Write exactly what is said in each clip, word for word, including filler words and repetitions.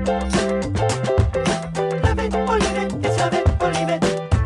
Love it or leave it, it's love it or leave it.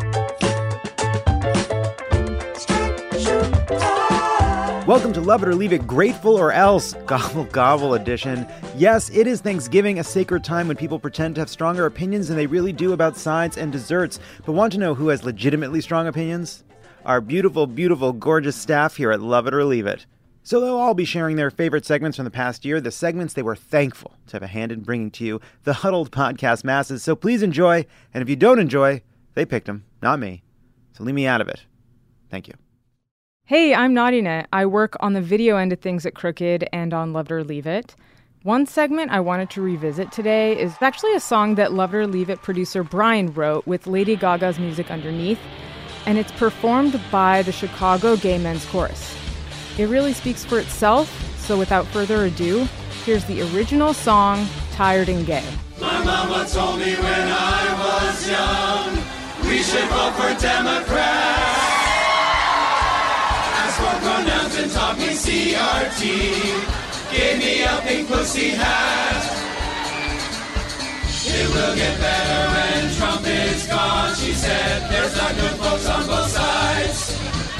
Straight shooter. Welcome to Love It or Leave It, Grateful or Else, Gobble Gobble edition. Yes, it is Thanksgiving, a sacred time when people pretend to have stronger opinions than they really do about sides and desserts. But want to know who has legitimately strong opinions? Our beautiful, beautiful, gorgeous staff here at Love It or Leave It. So they'll all be sharing their favorite segments from the past year, the segments they were thankful to have a hand in bringing to you, the huddled podcast masses. So please enjoy, and if you don't enjoy, they picked them, not me. So leave me out of it. Thank you. Hey, I'm Naughtynet. I work on the video end of things at Crooked and on Love It or Leave It. One segment I wanted to revisit today is actually a song that Love It or Leave It producer Brian wrote with Lady Gaga's music underneath, and it's performed by the Chicago Gay Men's Chorus. It really speaks for itself, so without further ado, here's the original song, Tired and Gay. My mama told me when I was young, we should vote for Democrats. Asked for pronouns and taught me C R T. Gave me a pink pussy hat. It will get better when Trump is gone, she said. There's not good folks on both sides.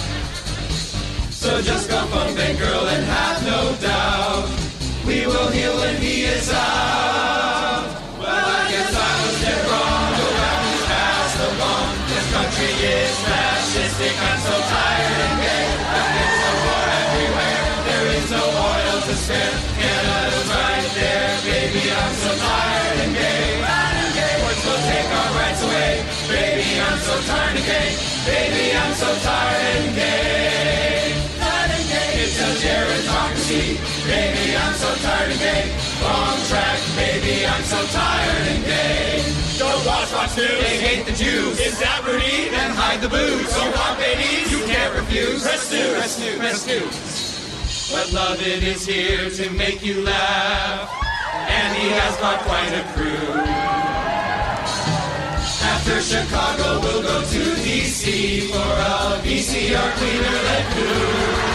So just go phone bank girl and have no doubt. We will heal when he is out. Well, I guess I was dead wrong. Go back and pass along. This country is fascistic. I'm so tired and gay. There's a war everywhere. There is no oil to spare. Canada's right there. Baby, I'm so tired and gay. Courts will take our rights away. Baby, I'm so tired and gay. Baby, I'm so tired and gay. It's a gerontocracy. Baby, I'm so tired and gay. Wrong track, baby, I'm so tired and gay. Don't watch Fox News. They hate the Jews. Is that Rudy? Then hide the booze. Don't want babies? You can't refuse. Press news. Press news. Press news. But Love It is here to make you laugh. And he has got quite a crew. After Chicago, we'll go to D C for a V C R cleaner than who.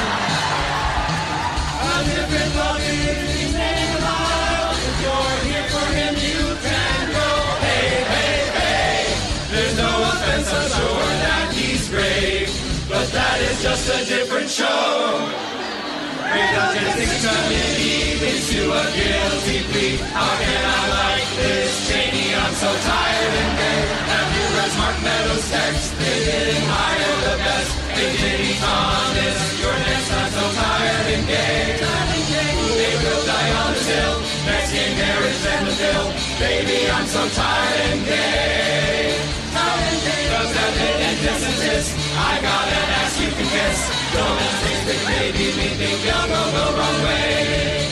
A different love is name alive. If you're here for him, you can go. Hey, hey, hey. There's no offense, I'm sure that he's great. But that is just a different show. Reluctance committee leads to a guilty plea. How can I like this Cheney? I'm so tired and gay. Have you read Mark Meadows' text? They didn't hire the best. Hey, Ginny Thomas, you're next. I'm so tired and gay. They will die on this hill. Next gay marriage and the bill. Baby, I'm so tired and gay. Tired and gay. Does that hit and dissonance? I got an ass you can kiss. Don't think that maybe me think you'll go the wrong way.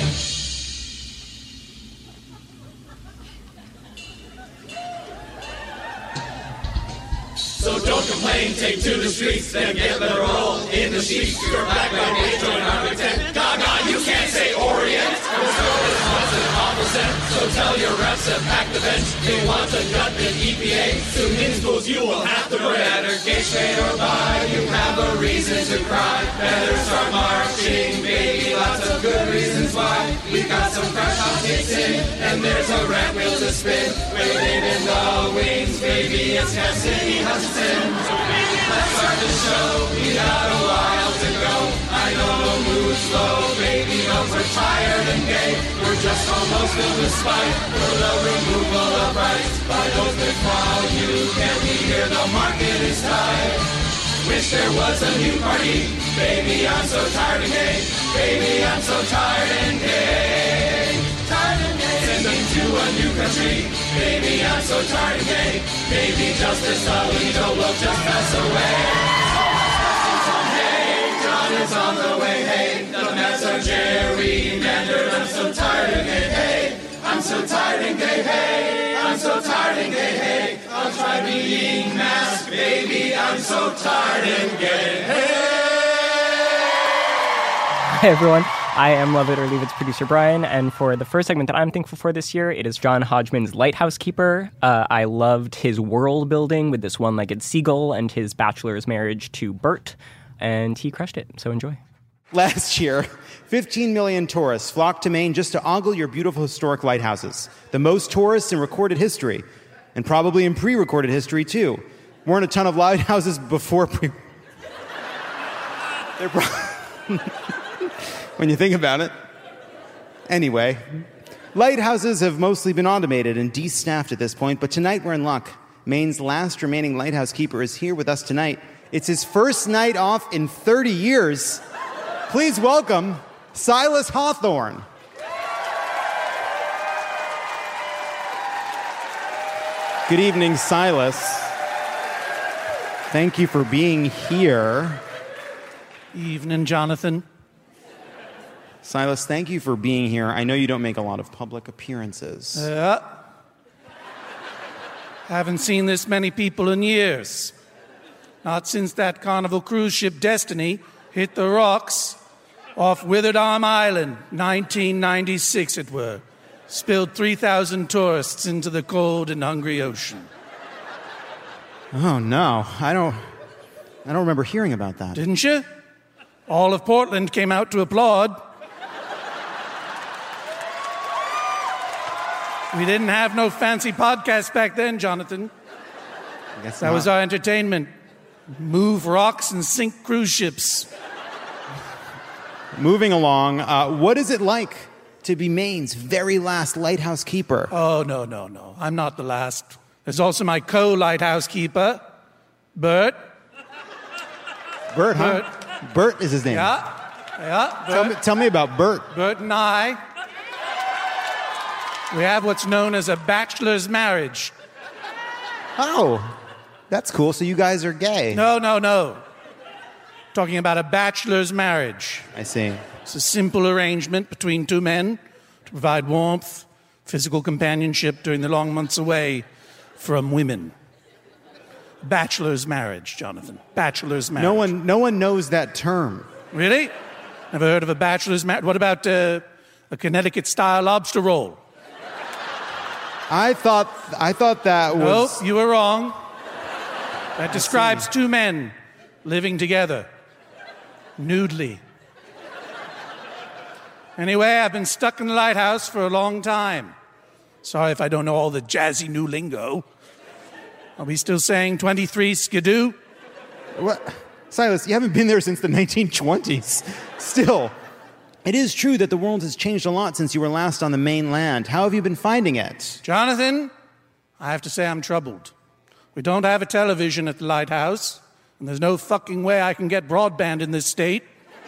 So don't complain, take to the streets, then get literal in the sheets. You're back by day, join our pretend. Gaga, you can't say Orient. This girl is once an awful scent. So tell your reps to pack the bench. They want to gut the E P A. Soon in schools you will have to break. Better gay, straight or bi, you have a reason to cry. Better start marching, baby, lots of good reasons why. We got some crash hot kicks in, and there's a rat wheel to spin. Waiting in the wings, baby, it's Cassidy Hutchinson. So baby, let's start the show. We got a while to go. I know the mood's low, baby, but we're tired and gay. We're just almost filled with spite for the removal of rights by those that while you can't be here, the market is tight. Wish there was a new party. Baby, I'm so tired and gay. Baby, I'm so tired and gay. Tired and gay. Send them to a new country. Baby, I'm so tired and gay. Baby, Justice Alito will just pass away. Hey, John is on the way. Hey, the Mets are gerrymandered. I'm so tired and gay. Hey, I'm so tired and gay. Hey, I'm so tired and gay. Hey, I'll try being masked. Baby, I'm so tired and gay. Hey. Hi, everyone. I am Love It or Leave It's producer Brian, and for the first segment that I'm thankful for this year, it is John Hodgman's Lighthouse Keeper. Uh, I loved his world building with this one-legged seagull and his bachelor's marriage to Bert, and he crushed it, so enjoy. Last year, fifteen million tourists flocked to Maine just to ogle your beautiful historic lighthouses. The most tourists in recorded history, and probably in pre-recorded history, too. Weren't a ton of lighthouses before pre... They're pro- when you think about it. Anyway, lighthouses have mostly been automated and de-staffed at this point, but tonight we're in luck. Maine's last remaining lighthouse keeper is here with us tonight. It's his first night off in thirty years. Please welcome Silas Hawthorne. Good evening, Silas. Thank you for being here. Evening, Jonathan. Silas, thank you for being here. I know you don't make a lot of public appearances. Yeah. Haven't seen this many people in years. Not since that Carnival cruise ship Destiny hit the rocks off Withered Arm Island, nineteen ninety-six it were. Spilled three thousand tourists into the cold and hungry ocean. Oh, no. I don't I don't remember hearing about that. Didn't you? All of Portland came out to applaud. We didn't have no fancy podcasts back then, Jonathan. I guess That not. was our entertainment. Move rocks and sink cruise ships. Moving along, uh, what is it like to be Maine's very last lighthouse keeper? Oh, no, no, no. I'm not the last. There's also my co-lighthouse keeper, Bert. Bert, huh? Bert is his name. Yeah, yeah. Tell Bert, me, tell me about Bert. Bert and I, we have what's known as a bachelor's marriage. Oh, that's cool. So you guys are gay. No, no, no. Talking about a bachelor's marriage. I see. It's a simple arrangement between two men to provide warmth, physical companionship during the long months away from women. Bachelor's marriage, Jonathan. Bachelor's marriage. No one, no one knows that term. Really? Never heard of a bachelor's marriage? What about uh, a Connecticut-style lobster roll? I thought, I thought that was. Nope, you were wrong. That describes two men living together, nudely. Anyway, I've been stuck in the lighthouse for a long time. Sorry if I don't know all the jazzy new lingo. Are we still saying twenty-three skidoo? What? Silas, you haven't been there since the nineteen twenties. Still, it is true that the world has changed a lot since you were last on the mainland. How have you been finding it? Jonathan, I have to say I'm troubled. We don't have a television at the lighthouse, and there's no fucking way I can get broadband in this state.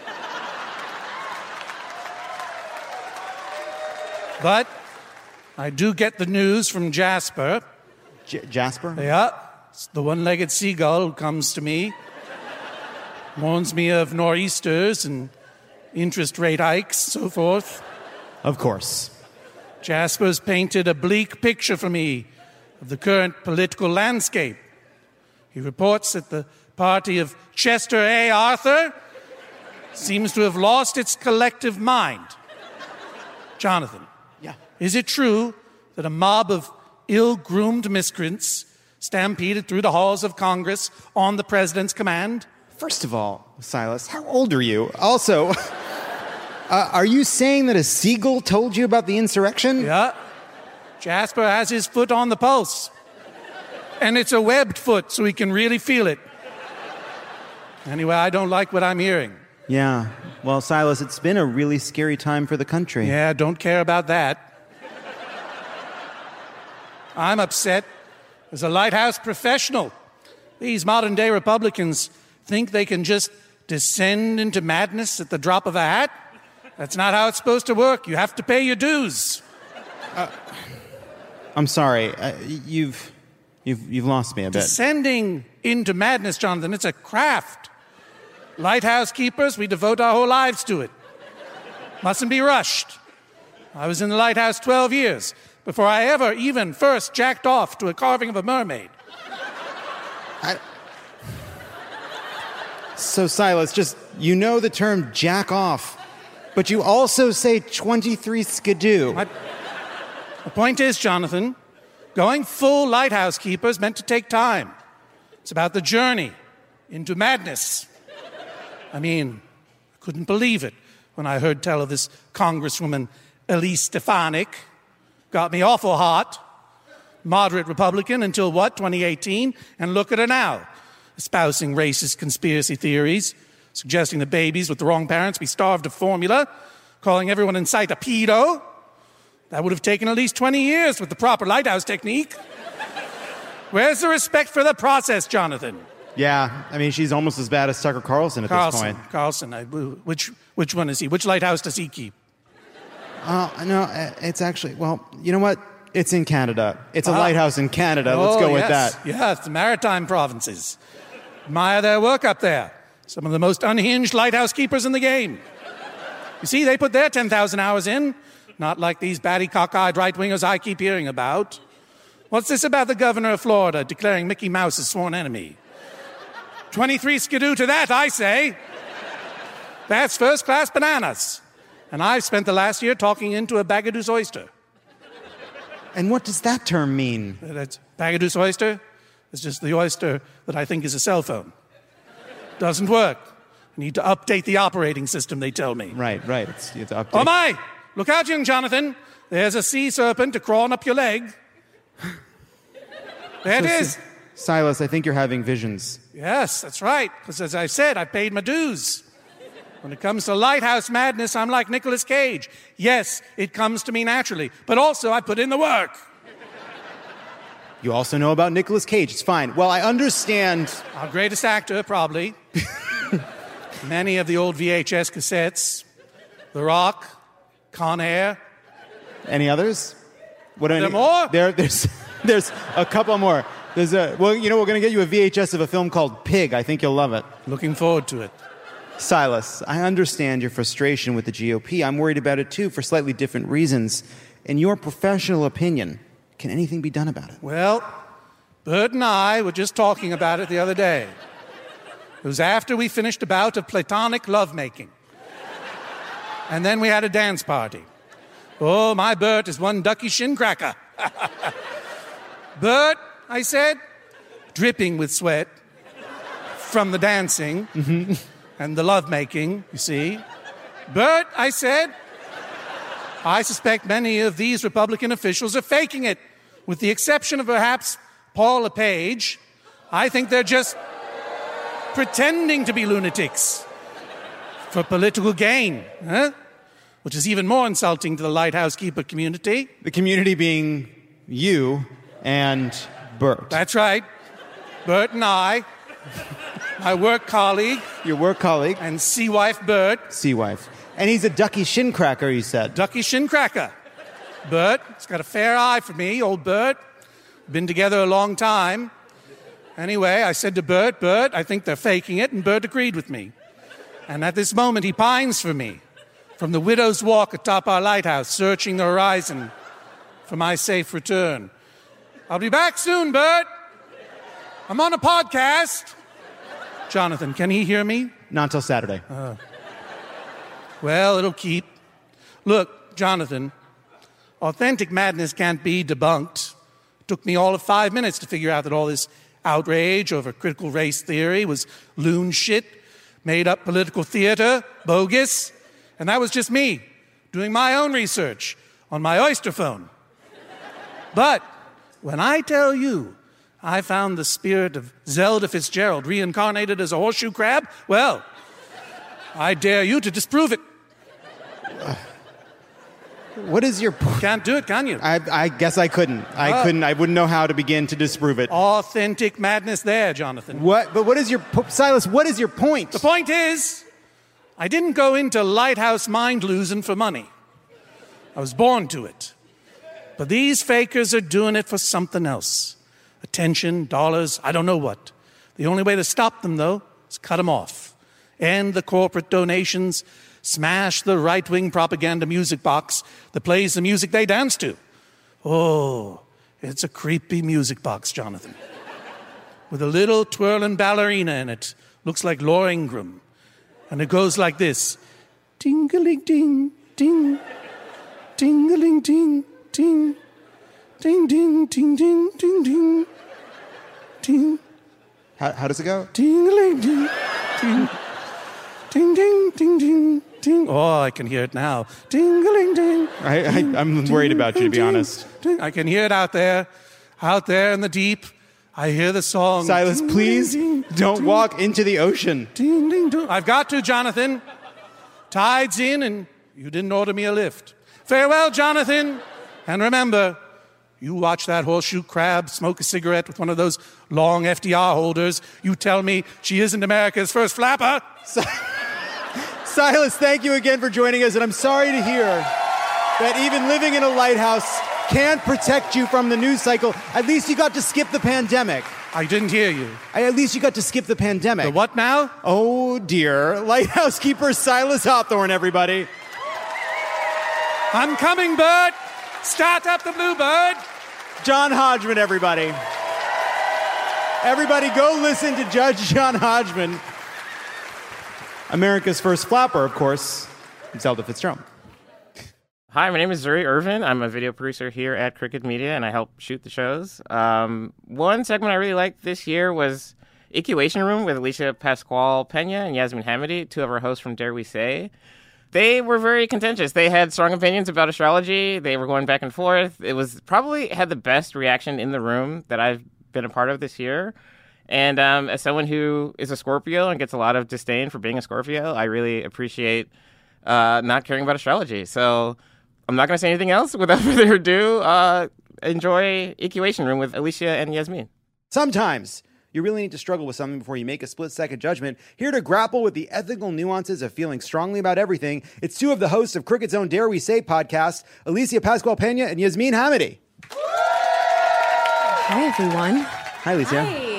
But I do get the news from Jasper. J- Jasper? Yeah, it's the one-legged seagull who comes to me, warns me of nor'easters and interest rate hikes, so forth. Of course. Jasper's painted a bleak picture for me of the current political landscape. He reports that the party of Chester A. Arthur seems to have lost its collective mind. Jonathan, Yeah. is it true that a mob of ill-groomed miscreants stampeded through the halls of Congress on the president's command? First of all, Silas, how old are you? Also, uh, are you saying that a seagull told you about the insurrection? Yeah. Jasper has his foot on the pulse. And it's a webbed foot, so he can really feel it. Anyway, I don't like what I'm hearing. Yeah. Well, Silas, it's been a really scary time for the country. Yeah, don't care about that. I'm upset as a lighthouse professional. These modern-day Republicans think they can just descend into madness at the drop of a hat. That's not how it's supposed to work. You have to pay your dues. Uh, I'm sorry. Uh, you've, you've, you've lost me a bit. Descending into madness, Jonathan, it's a craft. Lighthouse keepers, we devote our whole lives to it. Mustn't be rushed. I was in the lighthouse twelve years before I ever even first jacked off to a carving of a mermaid. I... So, Silas, just, you know the term jack off, but you also say twenty-three skidoo. My, the point is, Jonathan, going full lighthouse keeper is meant to take time. It's about the journey into madness. I mean, I Couldn't believe it when I heard tell of this Congresswoman Elise Stefanik. Got me awful hot. Moderate Republican until, what, twenty eighteen? And look at her now, espousing racist conspiracy theories, suggesting that babies with the wrong parents be starved of formula, calling everyone in sight a pedo. That would have taken at least twenty years with the proper lighthouse technique. Where's the respect for the process, Jonathan? Yeah, I mean, she's almost as bad as Tucker Carlson at Carlson, this point. Carlson, I, which, which one is he? Which lighthouse does he keep? Uh, no, uh, it's actually, well, you know what? It's in Canada. It's a Ah. lighthouse in Canada. Let's go Oh, with yes. that. Yes, the maritime provinces. Admire their work up there. Some of the most unhinged lighthouse keepers in the game. You see, they put their ten thousand hours in, not like these batty, cockeyed right-wingers I keep hearing about. What's this about the governor of Florida declaring Mickey Mouse his sworn enemy? twenty-three skidoo to that, I say. That's first-class bananas. And I've spent the last year talking into a Bagaduce oyster. And what does that term mean? That's Bagaduce oyster. It's just the oyster that I think is a cell phone. Doesn't work. I need to update the operating system, they tell me. Right, right. It's, it's update. Oh my! Look out, young Jonathan. There's a sea serpent crawling up your leg. There it is. Silas, I think you're having visions. Yes, that's right. Because as I said, I paid my dues. When it comes to lighthouse madness, I'm like Nicolas Cage. Yes, it comes to me naturally. But also, I put in the work. You also know about Nicolas Cage. It's fine. Well, I understand. Our greatest actor, probably. Many of the old V H S cassettes. The Rock, Con Air. Any others? What Are there any- more? There, there's, there's a couple more. There's a, well, you know, we're going to get you a V H S of a film called Pig. I think you'll love it. Looking forward to it. Silas, I understand your frustration with the G O P. I'm worried about it, too, for slightly different reasons. In your professional opinion, can anything be done about it? Well, Bert and I were just talking about it the other day. It was after we finished a bout of platonic lovemaking. And then we had a dance party. Oh, my Bert is one ducky shin cracker. Bert, I said, dripping with sweat from the dancing Mm-hmm. and the lovemaking, you see. Bert, I said, I suspect many of these Republican officials are faking it, with the exception of perhaps Paul LePage. I think they're just pretending to be lunatics for political gain, huh? Which is even more insulting to the lighthouse keeper community. The community being you and Bert. That's right. Bert and I, my work colleague, Your work colleague, and sea wife Bert, sea wife. And he's a ducky shin cracker, you said. Ducky Shin Cracker. Bert, he's got a fair eye for me, old Bert. Been together a long time. Anyway, I said to Bert, Bert, I think they're faking it, and Bert agreed with me. And at this moment, he pines for me from the widow's walk atop our lighthouse, searching the horizon for my safe return. I'll be back soon, Bert. I'm on a podcast. Jonathan, can he hear me? Not till Saturday. Well, it'll keep. Look, Jonathan, authentic madness can't be debunked. It took me all of five minutes to figure out that all this outrage over critical race theory was loon shit, made up political theater, bogus. And that was just me doing my own research on my oyster phone. But when I tell you I found the spirit of Zelda Fitzgerald reincarnated as a horseshoe crab, well, I dare you to disprove it. What is your point? Can't do it, can you? I, I guess I couldn't. I Oh. couldn't. I wouldn't know how to begin to disprove it. Authentic madness there, Jonathan. What? But what is your po- Silas? What is your point? The point is, I didn't go into lighthouse mind losing for money. I was born to it. But these fakers are doing it for something else. Attention, dollars, I don't know what. The only way to stop them, though, is cut them off. End the corporate donations. Smash the right-wing propaganda music box that plays the music they dance to. Oh, it's a creepy music box, Jonathan. With a little twirling ballerina in it. Looks like Laura Ingraham. And it goes like this. Ding-a-ling-ding, ding. Ding-a-ling-ding, ding. Ding, ding, ding, ding, ding, ding. Ding, How, how does it go? ding-a-ling-ding, ding. Ding, ding, ding, ding, ding. Oh, I can hear it now. Ding-a-ling, ding. I, I, I'm worried about you, to be Ding, honest. ding. I can hear it out there, out there in the deep. I hear the song. Silas, Ding, please ding, don't ding, walk into the ocean. Ding, ding, ding. I've got to, Jonathan. Tide's in, and you didn't order me a lift. Farewell, Jonathan. And remember, you watch that horseshoe crab smoke a cigarette with one of those long F D R holders. You tell me she isn't America's first flapper. Silas, thank you again for joining us, and I'm sorry to hear that even living in a lighthouse can't protect you from the news cycle. At least you got to skip the pandemic. I didn't hear you. At least you got to skip the pandemic. The what now? Oh, dear. Lighthouse keeper Silas Hawthorne, everybody. I'm coming, bird. Start up the bluebird. John Hodgman, everybody. Everybody go listen to Judge John Hodgman. America's first flapper, of course, Zelda Fitzgerald. Hi, my name is Zuri Irvin. I'm a video producer here at Crooked Media, and I help shoot the shows. Um, one segment I really liked this year was Equation Room with Alicia Pascual Pena and Yasmin Hamady, two of our hosts from Dare We Say. They were very contentious. They had strong opinions about astrology. They were going back and forth. It was probably had the best reaction in the room that I've been a part of this year. And um, as someone who is a Scorpio and gets a lot of disdain for being a Scorpio, I really appreciate uh, not caring about astrology. So I'm not going to say anything else. Without further ado, uh, enjoy Equation Room with Alicia and Yasmin. Sometimes you really need to struggle with something before you make a split-second judgment. Here to grapple with the ethical nuances of feeling strongly about everything, it's two of the hosts of Crooked's own Dare We Say podcast, Alicia Pascual Pena and Yasmin Hamady. Hi, everyone. Hi, Alicia. Hi.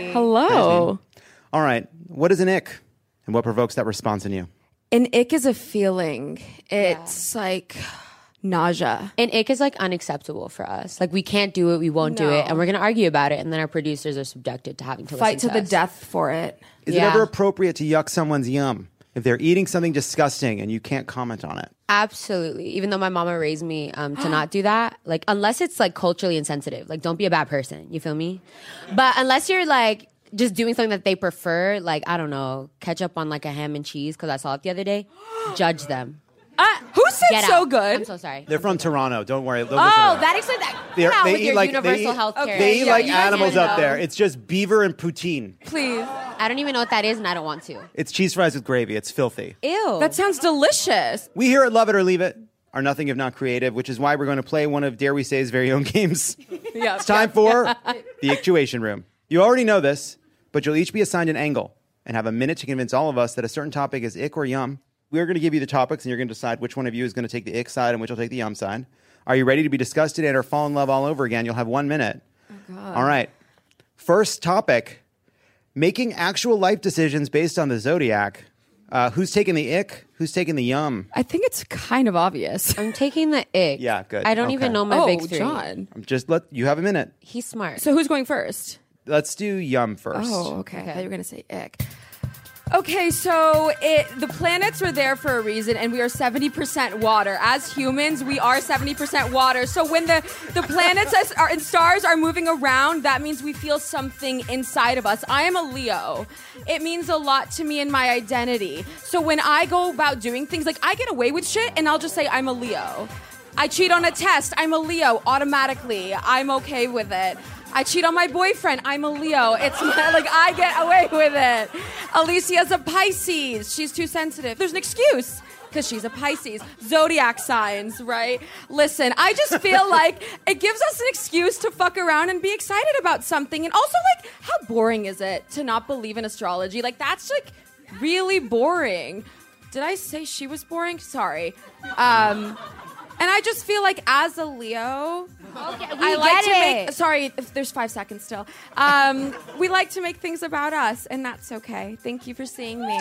Hello. All right. What is an ick? And what provokes that response in you? An ick is a feeling. It's yeah. like nausea. An ick is like unacceptable for us. Like we can't do it, we won't no. do it, and we're gonna argue about it, and then our producers are subjected to having to fight listen to, to the us. death for it. Is yeah. it ever appropriate to yuck someone's yum if they're eating something disgusting and you can't comment on it? Absolutely. Even though my mama raised me um, to not do that, like unless it's like culturally insensitive, like don't be a bad person. You feel me? But unless you're like just doing something that they prefer, like I don't know, ketchup on like a ham and cheese because I saw it the other day. Judge them. Uh, who said Get so out. good? I'm so sorry. They're from Toronto. Don't worry. They'll Oh, listen to that explains that. They're- Get out they with eat your like- universal they eat- health care. They eat Yeah, like you guys animals know. up there. It's just beaver and poutine. Please. I don't even know what that is, and I don't want to. It's cheese fries with gravy. It's filthy. Ew. That sounds delicious. We here at Love It or Leave It are nothing if not creative, which is why we're going to play one of Dare We Say's very own games. Yeah. It's time for the Actuation Room. You already know this, but you'll each be assigned an angle and have a minute to convince all of us that a certain topic is ick or yum. We're going to give you the topics, and you're going to decide which one of you is going to take the ick side and which will take the yum side. Are you ready to be disgusted and or fall in love all over again? You'll have one minute. Oh, God. All right. First topic, making actual life decisions based on the zodiac. Uh, who's taking the ick? Who's taking the yum? I think it's kind of obvious. I'm taking the ick. Yeah, good. I don't Okay. even know my oh, big three. John. I'm just let you have a minute. He's smart. So who's going first? Let's do yum first. Oh, okay. Okay. I thought you were going to say ick. Okay, so it, the planets are there for a reason, and we are seventy percent water. As humans, we are seventy percent water. So when the, the planets as- are, and stars are moving around, that means we feel something inside of us. I am a Leo. It means a lot to me in my identity. So when I go about doing things, like I get away with shit, and I'll just say I'm a Leo. I cheat on a test, I'm a Leo, automatically. I'm okay with it. I cheat on my boyfriend. I'm a Leo. It's my, like I get away with it. Alicia's a Pisces. She's too sensitive. There's an excuse because she's a Pisces. Zodiac signs, right? Listen, I just feel like it gives us an excuse to fuck around and be excited about something. And also, like, how boring is it to not believe in astrology? Like, that's like really boring. Did I say she was boring? Sorry. Um, and I just feel like as a Leo, Okay, we I like get to it. make. Sorry, if there's five seconds still. Um, we like to make things about us, and that's okay. Thank you for seeing me.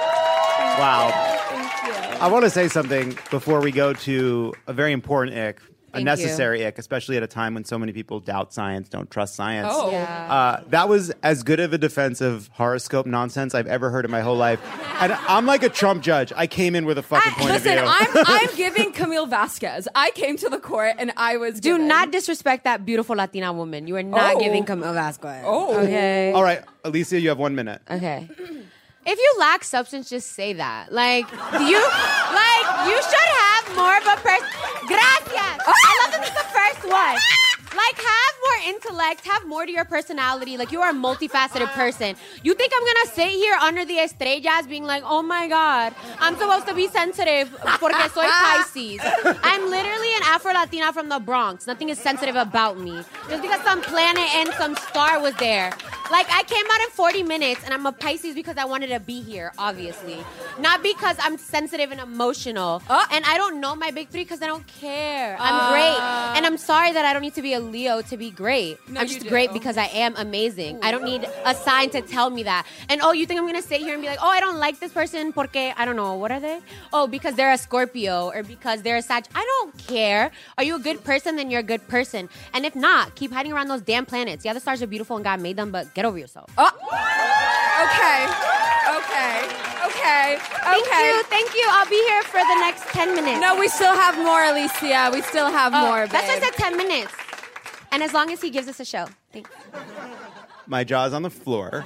Wow. Thank you. I want to say something before we go to a very important ick, a Thank necessary ick, especially at a time when so many people doubt science, don't trust science. Oh. Yeah. Uh, that was as good of a defense of horoscope nonsense I've ever heard in my whole life. And I'm like a Trump judge. I came in with a fucking I- point listen, of view. I'm I'm giving Camille Vasquez. I came to the court and I was Do given. not disrespect that beautiful Latina woman. You are not Oh. giving Camille Vasquez. Oh. Okay. All right, Alicia, you have one minute. Okay. If you lack substance, just say that. Like, you, like, you should have more of a person. Gracias. I love that it's the first one. Like, have more intellect, have more to your personality. Like, you are a multifaceted person. You think I'm gonna sit here under the estrellas being like, oh my God, I'm supposed to be sensitive porque soy Pisces. I'm literally an Afro-Latina from the Bronx. Nothing is sensitive about me. Just because some planet and some star was there. Like, I came out in forty minutes, and I'm a Pisces because I wanted to be here, obviously. Not because I'm sensitive and emotional. Uh, and I don't know my big three because I don't care. I'm Uh. great. And I'm sorry that I don't need to be a Leo to be great. No, I'm you just do. great because I am amazing. I don't need a sign to tell me that. And, oh, you think I'm going to sit here and be like, oh, I don't like this person porque, I don't know, what are they? Oh, because they're a Scorpio or because they're a Sag. I don't care. Are you a good person? Then you're a good person. And if not, keep hiding around those damn planets. Yeah, the stars are beautiful and God made them, but get over yourself. Oh. Okay. Okay. Okay. Thank Okay. you. Thank you. I'll be here for the next ten minutes. No, we still have more, Alicia. We still have Oh, more, that's why I babe. said ten minutes. And as long as he gives us a show. Thanks. My jaw's on the floor.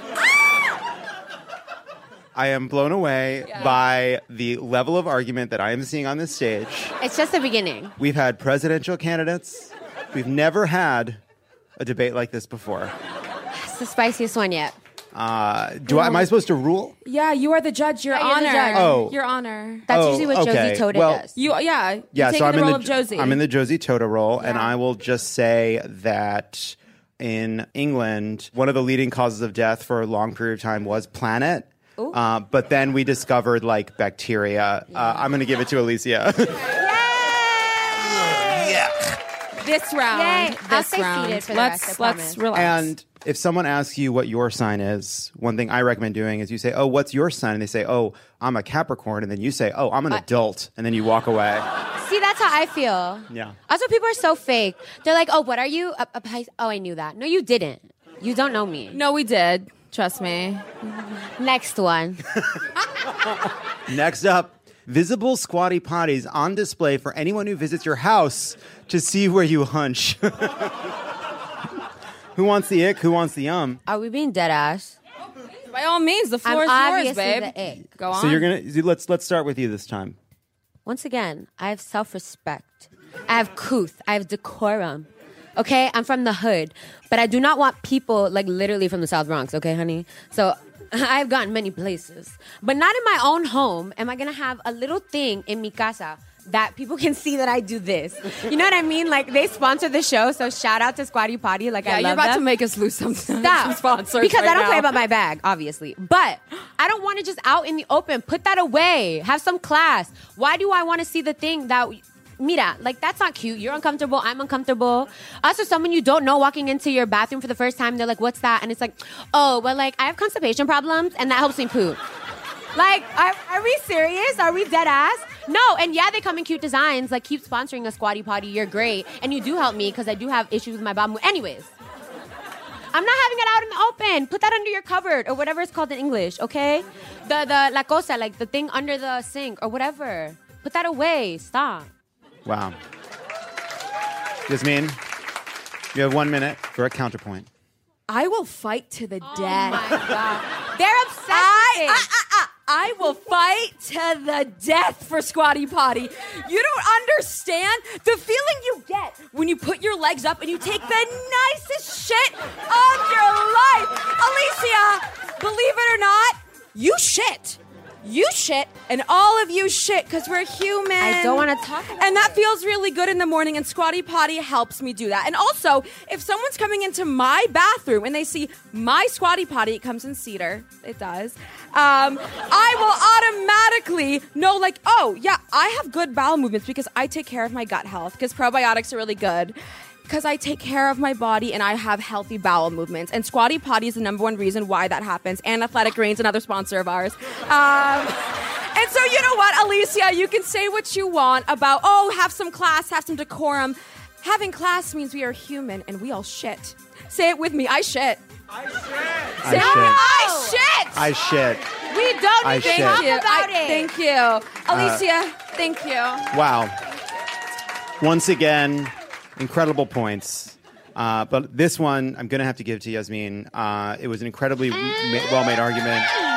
I am blown away by the level of argument that I am seeing on this stage. It's just the beginning. We've had presidential candidates. We've never had a debate like this before. It's the spiciest one yet. Uh, do I, am I supposed to rule? Yeah, you are the judge. Your Yeah, you're the honor. judge. Oh. Your honor. That's Oh, usually what okay. Josie Tota Well, does. You, yeah. You Yeah, take so I'm the in role the of Josie. I'm in the Josie Tota role, and Yeah. I will just say that in England, one of the leading causes of death for a long period of time was planet. Uh, but then we discovered like bacteria. Uh, I'm going to give it to Alicia. This round. Yay. This I'll stay round. seated for the let's rest, I let's promise. relax. And if someone asks you what your sign is, one thing I recommend doing is you say, "Oh, what's your sign?" And they say, "Oh, I'm a Capricorn." And then you say, "Oh, I'm an adult." And then you walk away. See, that's how I feel. Yeah. Also, people are so fake. They're like, oh, what are you? A, a Pis- oh, I knew that. No, you didn't. You don't know me. no, we did. Trust me. Next one. Next up, visible squatty potties on display for anyone who visits your house to see where you hunch. Who wants the ick? Who wants the um? Are we being dead ass? By all means, the floor I'm is yours, obviously babe. the ick. Go on. So you're gonna let's let's start with you this time. Once again, I have self-respect. I have couth. I have decorum. Okay? I'm from the hood. But I do not want people, like, literally from the South Bronx. Okay, honey? So I've gotten many places. But not in my own home am I going to have a little thing in mi casa that people can see that I do this. You know what I mean? Like, they sponsor the show, so shout out to Squatty Potty. Like, yeah, I love you're about them. to make us lose some, some Stop. sponsors Because right I don't now. care about my bag, obviously. But I don't want to just out in the open. Put that away. Have some class. Why do I want to see the thing that... Mira, like, that's not cute. You're uncomfortable. I'm uncomfortable. Also, someone you don't know walking into your bathroom for the first time, they're like, what's that? And it's like, oh, well, like, I have constipation problems, and that helps me poop. Like, are, are we serious? Are we dead ass? No, and yeah, they come in cute designs. Like, keep sponsoring a Squatty Potty. You're great. And you do help me because I do have issues with my bum. Anyways. I'm not having it out in the open. Put that under your cupboard or whatever it's called in English, okay? The, the, la cosa, like the thing under the sink or whatever. Put that away. Stop. Wow. Yasmin, you have one minute for a counterpoint. I will fight to the Oh death. my God. They're obsessed I, with I, it. I, I, I will fight to the death for Squatty Potty. You don't understand the feeling you get when you put your legs up and you take the nicest shit of your life. Alicia, believe it or not, you shit. You shit, and all of you shit, because we're human. I don't wanna talk about And that it. feels really good in the morning, and Squatty Potty helps me do that. And also, if someone's coming into my bathroom and they see my Squatty Potty, it comes in cedar, it does, um, I will automatically know, like, oh, yeah, I have good bowel movements because I take care of my gut health, because probiotics are really good. Because I take care of my body and I have healthy bowel movements. And Squatty Potty is the number one reason why that happens. And Athletic Greens, another sponsor of ours. Um, and so, you know what, Alicia, you can say what you want about, oh, have some class, have some decorum. Having class means we are human and we all shit. Say it with me. I shit. I Say shit. I shit. I shit. We don't I even shit. talk Thank you. about I- it. Thank you. Alicia, thank you. Wow. Once again, incredible points. Uh, but this one, I'm going to have to give to Yasmin. Uh, it was an incredibly ma- well-made argument.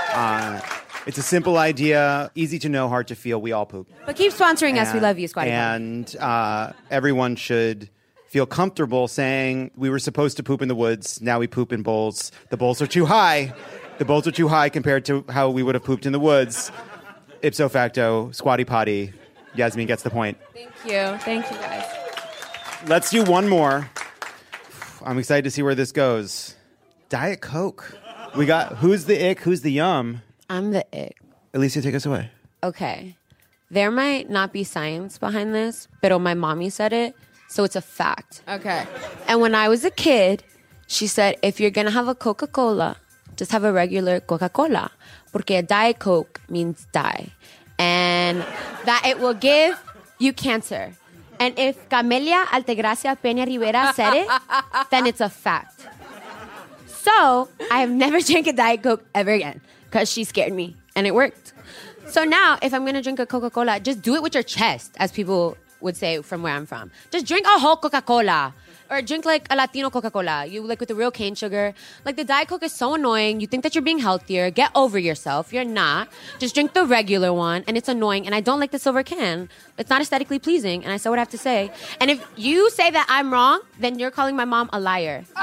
Uh, it's a simple idea, easy to know, hard to feel. We all poop. But keep sponsoring us. We And- love you, Squatty. And uh, everyone should feel comfortable saying we were supposed to poop in the woods. Now we poop in bowls. The bowls are too high. The bowls are too high compared to how we would have pooped in the woods. Ipso facto, squatty potty. Yasmin gets the point. Thank you. Thank you, guys. Let's do one more. I'm excited to see where this goes. Diet Coke. We got who's the ick, who's the yum. I'm the ick. Alicia, take us away. Okay. There might not be science behind this, but my mommy said it, so it's a fact. Okay. And when I was a kid, she said, if you're going to have a Coca-Cola, just have a regular Coca-Cola. Porque a Diet Coke means die. And that it will give you cancer. And if Camelia Altagracia Peña Rivera said it, then it's a fact. So I have never drank a Diet Coke ever again because she scared me. And it worked. So now, if I'm going to drink a Coca-Cola, just do it with your chest, as people would say from where I'm from. Just drink a whole Coca-Cola. Or drink like a Latino Coca-Cola. You like with the real cane sugar. Like the Diet Coke is so annoying. You think that you're being healthier. Get over yourself. You're not. Just drink the regular one. And it's annoying. And I don't like the silver can. It's not aesthetically pleasing. And I say what I have to say. And if you say that I'm wrong, then you're calling my mom a liar. So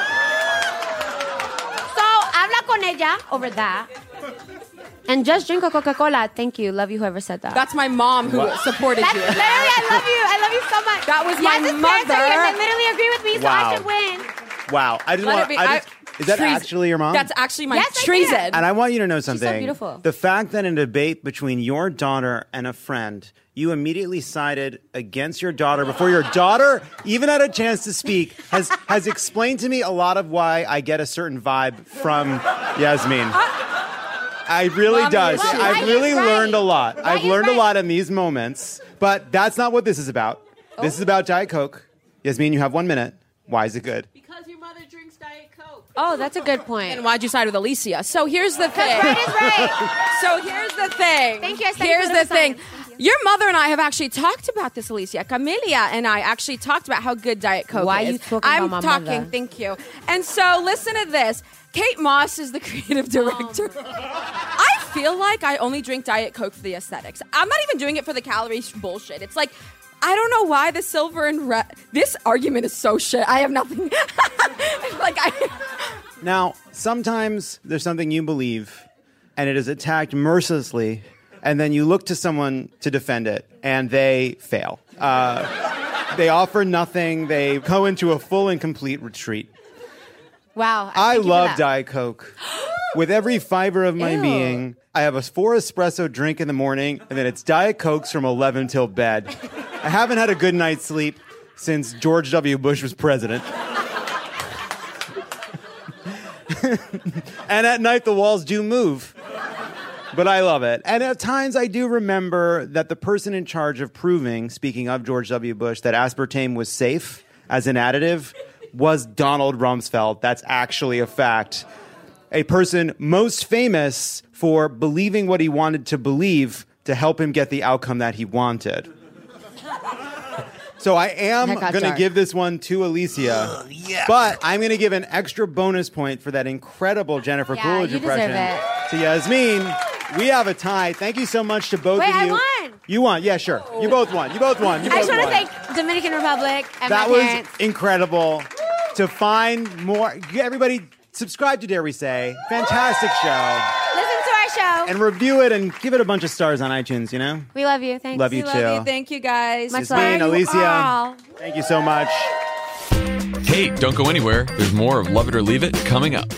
habla con ella over that. And just drink a Coca-Cola. Thank you. Love you, whoever said that. That's my mom who What? supported That's you. literally, I love you. I love you so much. That was my Yes, parents are here. mother. They literally agree with me, so Wow. I should win. Wow. I just Let want it be- I just, I- is that treason. actually your mom? That's actually my Yes, I treason. did. And I want you to know something. beautiful. The fact that in a debate between your daughter and a friend, you immediately sided against your daughter before your daughter even had a chance to speak has has explained to me a lot of why I get a certain vibe from Yasmin. I really Mommy does. is- I've Right really is right. learned a lot. Right I've is learned a right. lot in these moments, but that's not what this is about. This is about Diet Coke. Yasmin, you have one minute. Why is it good? Because your mother drinks Diet Coke. Oh, that's a good point. And why'd you side with Alicia? So here's the thing. Right is right. So here's the thing. Thank you. I studied Here's the political thing. science. Thank you. Your mother and I have actually talked about this, Alicia. Camelia and I actually talked about how good Diet Coke Why is. are you talking I'm about my talking. mother? Thank you. And so listen to this. Kate Moss is the creative director. I feel like I only drink Diet Coke for the aesthetics. I'm not even doing it for the calorie sh- bullshit. It's like, I don't know why the silver and red. This argument is so shit. I have nothing. like I. Now, sometimes there's something you believe, and it is attacked mercilessly, and then you look to someone to defend it, and they fail. Uh, they offer nothing. They go into a full and complete retreat. Wow. I thank you for love that. Diet Coke. With every fiber of my Ew. being, I have a four espresso drink in the morning, and then it's Diet Cokes from eleven till bed. I haven't had a good night's sleep since George W. Bush was president. And at night, the walls do move. But I love it. And at times, I do remember that the person in charge of proving, speaking of George W. Bush, that aspartame was safe as an additive was Donald Rumsfeld. That's actually a fact. A person most famous for believing what he wanted to believe to help him get the outcome that he wanted. So I am That got going to dark. give this one to Alicia, but I'm going to give an extra bonus point for that incredible Jennifer Yeah, Coolidge you deserve impression it. to Yasmin. We have a tie. Thank you so much to both Wait, of I you. won. You won. Yeah, sure. You both won. You both won. You I both just want to won. thank Dominican Republic and That my was parents. incredible. To find more, everybody subscribe to Dare We Say. Fantastic show. Listen to our show. And review it and give it a bunch of stars on iTunes, you know? we love you. Thanks. Love you We too. love you. Thank you, guys. Much Yasmin, love. Alicia, all. thank you so much. Hey, don't go anywhere. There's more of Love It or Leave It coming up.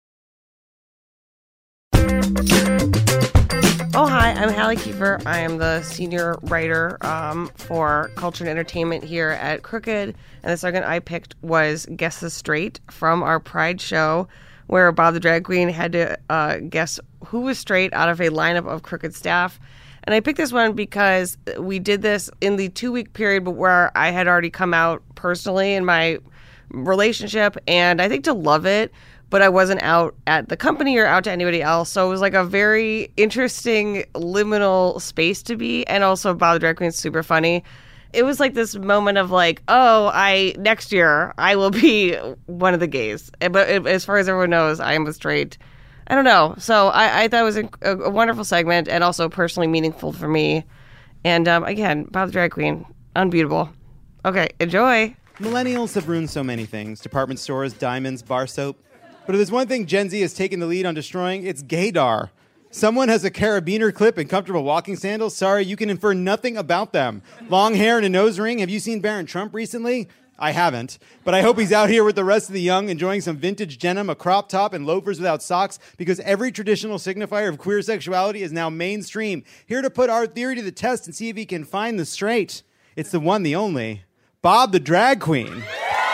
Oh, hi, I'm Hallie Kiefer. I am the senior writer um, for culture and entertainment here at Crooked. And the segment I picked was Guess the Straight from our Pride show, where Bob the Drag Queen had to uh, guess who was straight out of a lineup of Crooked staff. And I picked this one because we did this in the two-week period but where I had already come out personally in my relationship, and I think to love it, but I wasn't out at the company or out to anybody else. So it was like a very interesting liminal space to be. And also Bob the Drag Queen's super funny. It was like this moment of like, oh, I next year I will be one of the gays. But as far as everyone knows, I am a straight. I don't know. So I, I thought it was a, a, a wonderful segment and also personally meaningful for me. And um, again, Bob the Drag Queen, unbeatable. Okay, enjoy. Millennials have ruined so many things. Department stores, diamonds, bar soap. But if there's one thing Gen Z has taken the lead on destroying, it's gaydar. Someone has a carabiner clip and comfortable walking sandals. Sorry, you can infer nothing about them. Long hair and a nose ring. Have you seen Barron Trump recently? I haven't. But I hope he's out here with the rest of the young enjoying some vintage denim, a crop top, and loafers without socks because every traditional signifier of queer sexuality is now mainstream. Here to put our theory to the test and see if he can find the straight. It's the one, the only, Bob the Drag Queen.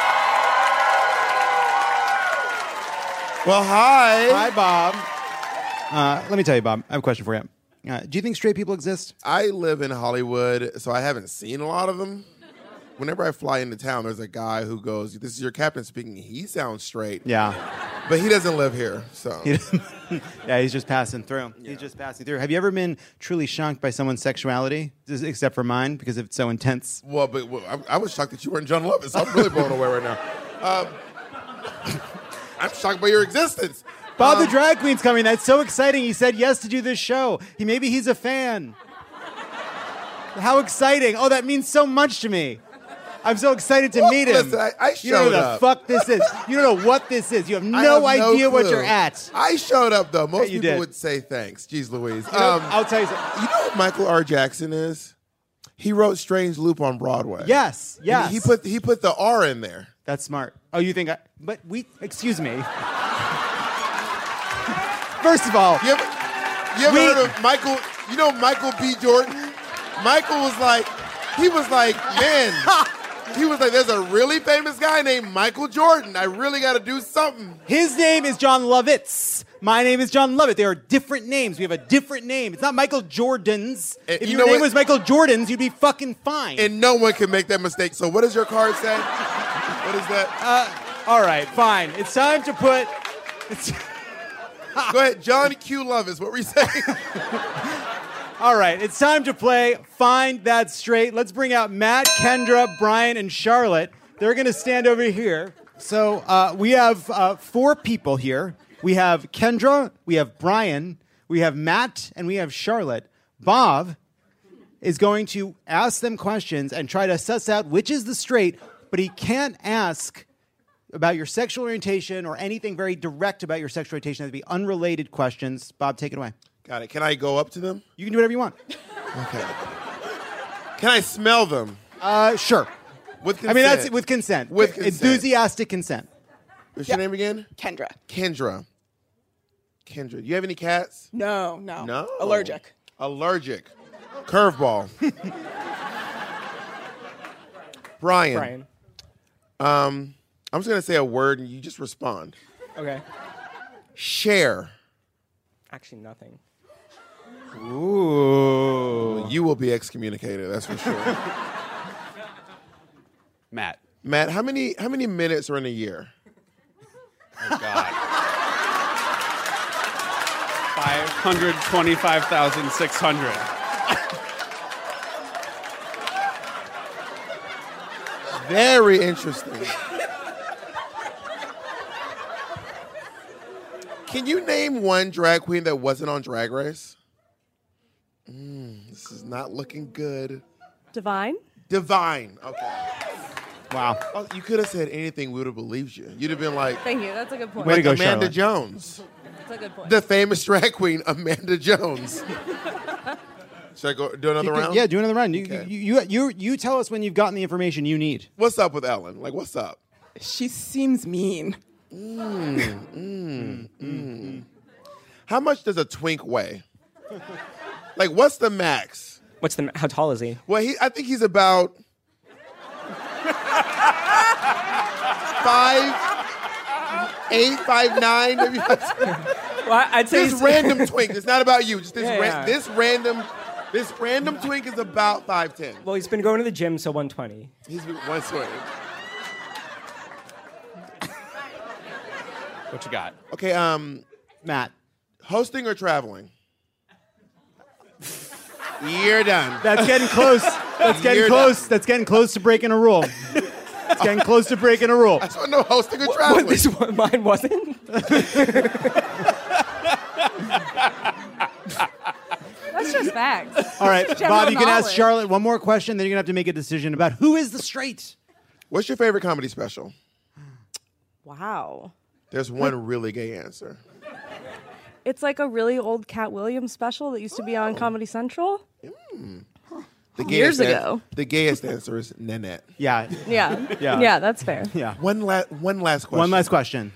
Well, hi. Hi, Bob. Uh, let me tell you, Bob, I have a question for you. Uh, do you think straight people exist? I live in Hollywood, so I haven't seen a lot of them. Whenever I fly into town, there's a guy who goes, "This is your captain speaking." He sounds straight. Yeah. But he doesn't live here, so. He yeah, he's just passing through. Yeah. He's just passing through. Have you ever been truly shocked by someone's sexuality, just, except for mine, because it's so intense? Well, but well, I, I was shocked that you weren't John Lovitz. I'm really blown away right now. Um, I'm shocked by your existence. Bob um, the Drag Queen's coming. That's so exciting. He said yes to do this show. He Maybe he's a fan. How exciting. Oh, that means so much to me. I'm so excited to well, meet him. Listen, I, I showed you don't know the up. fuck this is. You don't know what this is. You have no have idea no what clue. you're at. I showed up, though. Most Yeah, you people did. would say thanks. Jeez Louise. You know, Um, I'll tell you something. You know what Michael R. Jackson is? He wrote Strange Loop on Broadway. Yes, yes. And he put he put the R in there. That's smart. Oh, you think I... But we... Excuse me. First of all... You ever, you ever we- heard of Michael... You know Michael B. Jordan? Michael was like... He was like, man... He was like, there's a really famous guy named Michael Jordan. I really got to do something. His name is John Lovitz. My name is John Lovett. They are different names. We have a different name. It's not Michael Jordan's. And if you your know name what? was Michael Jordan's, you'd be fucking fine. And no one can make that mistake. So what does your card say? What is that? Uh, all right, fine. It's time to put... It's, Go ahead. John Q. Lovitz. What were you saying? all right, it's time to play Find That Straight. Let's bring out Matt, Kendra, Brian, and Charlotte. They're going to stand over here. So uh, we have uh, four people here. We have Kendra, we have Brian, we have Matt, and we have Charlotte. Bob is going to ask them questions and try to suss out which is the straight, but he can't ask about your sexual orientation or anything very direct about your sexual orientation. That'd be unrelated questions. Bob, take it away. Got it. Can I go up to them? You can do whatever you want. Okay. Can I smell them? Uh, sure. With consent? I mean, that's with consent. With consent. Enthusiastic consent. What's your name again? Kendra. Kendra. Kendra. Do you have any cats? No, no. No? Allergic. Allergic. Curveball. Brian. Brian. Um, I'm just going to say a word and you just respond. Okay. Share. Actually, nothing. Ooh. You will be excommunicated, that's for sure. Matt. Matt, how many how many minutes are in a year? Oh, God. five hundred twenty-five thousand six hundred. Very interesting. Can you name one drag queen that wasn't on Drag Race? Mm, this is not looking good. Divine. Divine. Okay. Wow. Oh, you could have said anything. We would have believed you. You'd have been like, Thank you. That's a good point. Way to like go, Amanda Charlotte. Jones. That's a good point. The famous drag queen, Amanda Jones. Should I go do another You could- round? Yeah, do another round. You, Okay. you, you, you, you tell us when you've gotten the information you need. What's up with Ellen? Like, what's up? She seems mean. Mm, mm, mm. How much does a twink weigh? Like, what's the max? What's the? How tall is he? Well, he, I think he's about five, eight, five, nine. Maybe. Well, I'd say This he's- random twink. It's not about you. Just this. Yeah, ra- yeah. This random. This random twink is about five ten. Well, he's been going to the gym, so one twenty. He's one twenty. What you got? Okay, um, Matt. hosting or traveling? You're done. That's getting close. That's getting You're close. done. That's getting close to breaking a rule. It's getting close to breaking a rule. I just want to know hosting or What, traveling. this one, mine wasn't. That's just facts. All right, It's general Bob, you can ask knowledge. Charlotte one more question, then you're going to have to make a decision about who is the straight. What's your favorite comedy special? Wow. There's one really gay answer. It's like a really old Cat Williams special that used to be on Comedy Central. The Years gayest an- ago. the gayest answer is Nanette. Yeah. Yeah. Yeah. Yeah, that's fair. Yeah. One, la- one last question. One last question.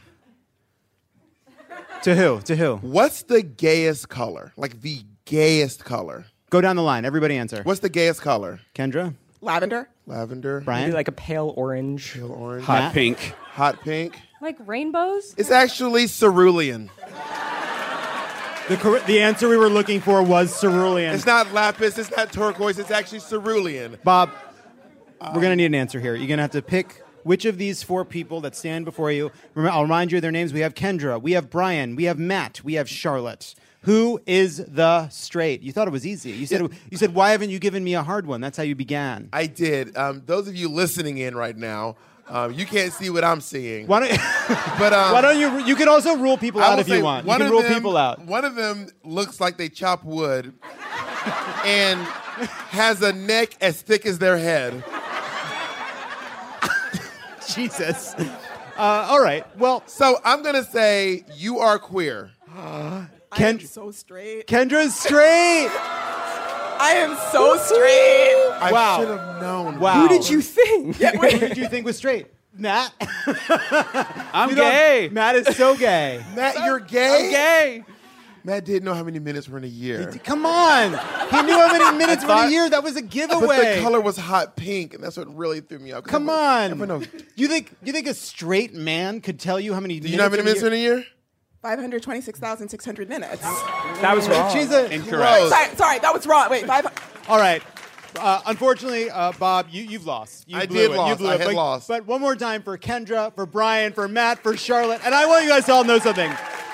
To who? To who? What's the gayest color? Like the gayest color? Go down the line. Everybody answer. What's the gayest color? Kendra? Lavender. Lavender. Brian? Maybe like a pale orange. Pale orange. Hot Matt? pink. Hot pink. Like rainbows? It's actually cerulean. The, cor- the answer we were looking for was cerulean. It's not lapis. It's not turquoise. It's actually cerulean. Bob, we're going to need an answer here. You're going to have to pick which of these four people that stand before you. Remember, I'll remind you of their names. We have Kendra. We have Brian. We have Matt. We have Charlotte. Who is the straight? You thought it was easy. You said, you said, why haven't you given me a hard one? That's how you began. I did. Um, those of you listening in right now, um, you can't see what I'm seeing. Why don't, but, um, why don't you? You can also rule people I out will if you say want. You one can of rule them- people out. One of them looks like they chop wood and has a neck as thick as their head. Jesus. Uh, all right. Well, so I'm gonna say you are queer. Ken- I am so straight. Kendra's straight. I am so straight. I Wow. should have known. Wow. Who did you think? Yeah, wait, who did you think was straight? Matt. I'm You know, gay. Matt is so gay. Matt, you're gay. I'm gay. Matt didn't know how many minutes were in a year. Come on. He knew how many minutes were in a year. That was a But giveaway. the color was hot pink, and that's what really threw me off. 'Cause Come everyone- on. everyone knows. You think you think a straight man could tell you how many Do you know how many minutes are in a year? five hundred twenty-six thousand six hundred minutes. That was wrong. She's a Incorrect. Sorry, sorry, that was wrong. Wait, five. All right. Uh, unfortunately, uh, Bob, you, you've lost. You I blew did it. lost. You blew I it. had but, lost. But one more time for Kendra, for Brian, for Matt, for Charlotte, and I want you guys to all know something.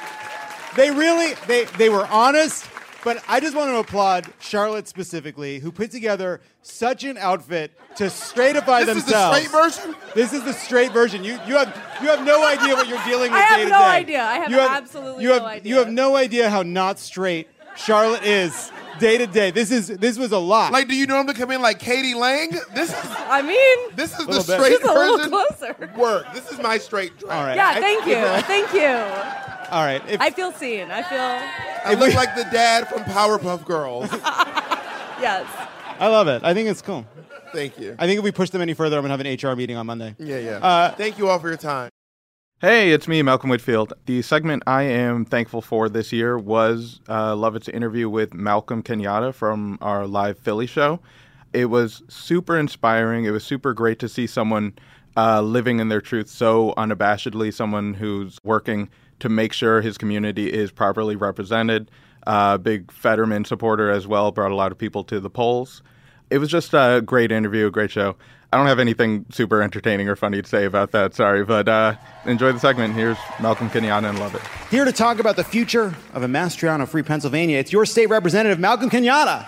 They really, they, they were honest, but I just want to applaud Charlotte specifically, who put together such an outfit to straightify This is the themselves. straight version? This is the straight version. You, you have, you have no idea what you're dealing with I have day to no day. idea. I have You absolutely you have, no idea. You have no idea how not straight Charlotte is day to day. This is this was a lot. Like, do you normally come in like Katie Lang? This is I mean, this is the Little bit. straight Just a little version. closer. Work. This is my straight dress. all right. yeah, I- thank you. Thank you. All right. If, I feel seen. I feel, I look like the dad from Powerpuff Girls. yes. I love it. I think it's cool. Thank you. I think if we push them any further, I'm gonna have an H R meeting on Monday. Yeah, yeah. Uh, Thank you all for your time. Hey, it's me, Malcolm Whitfield. The segment I am thankful for this year was uh, Lovett's interview with Malcolm Kenyatta from our live Philly show. It was super inspiring. It was super great to see someone uh, living in their truth so unabashedly, someone who's working to make sure his community is properly represented. Uh, big Fetterman supporter as well, brought a lot of people to the polls. It was just a great interview, a great show. I don't have anything super entertaining or funny to say about that, sorry, but uh, enjoy the segment. Here's Malcolm Kenyatta and Love It. Here to talk about the future of a Mastriano-free Pennsylvania, it's your state representative, Malcolm Kenyatta.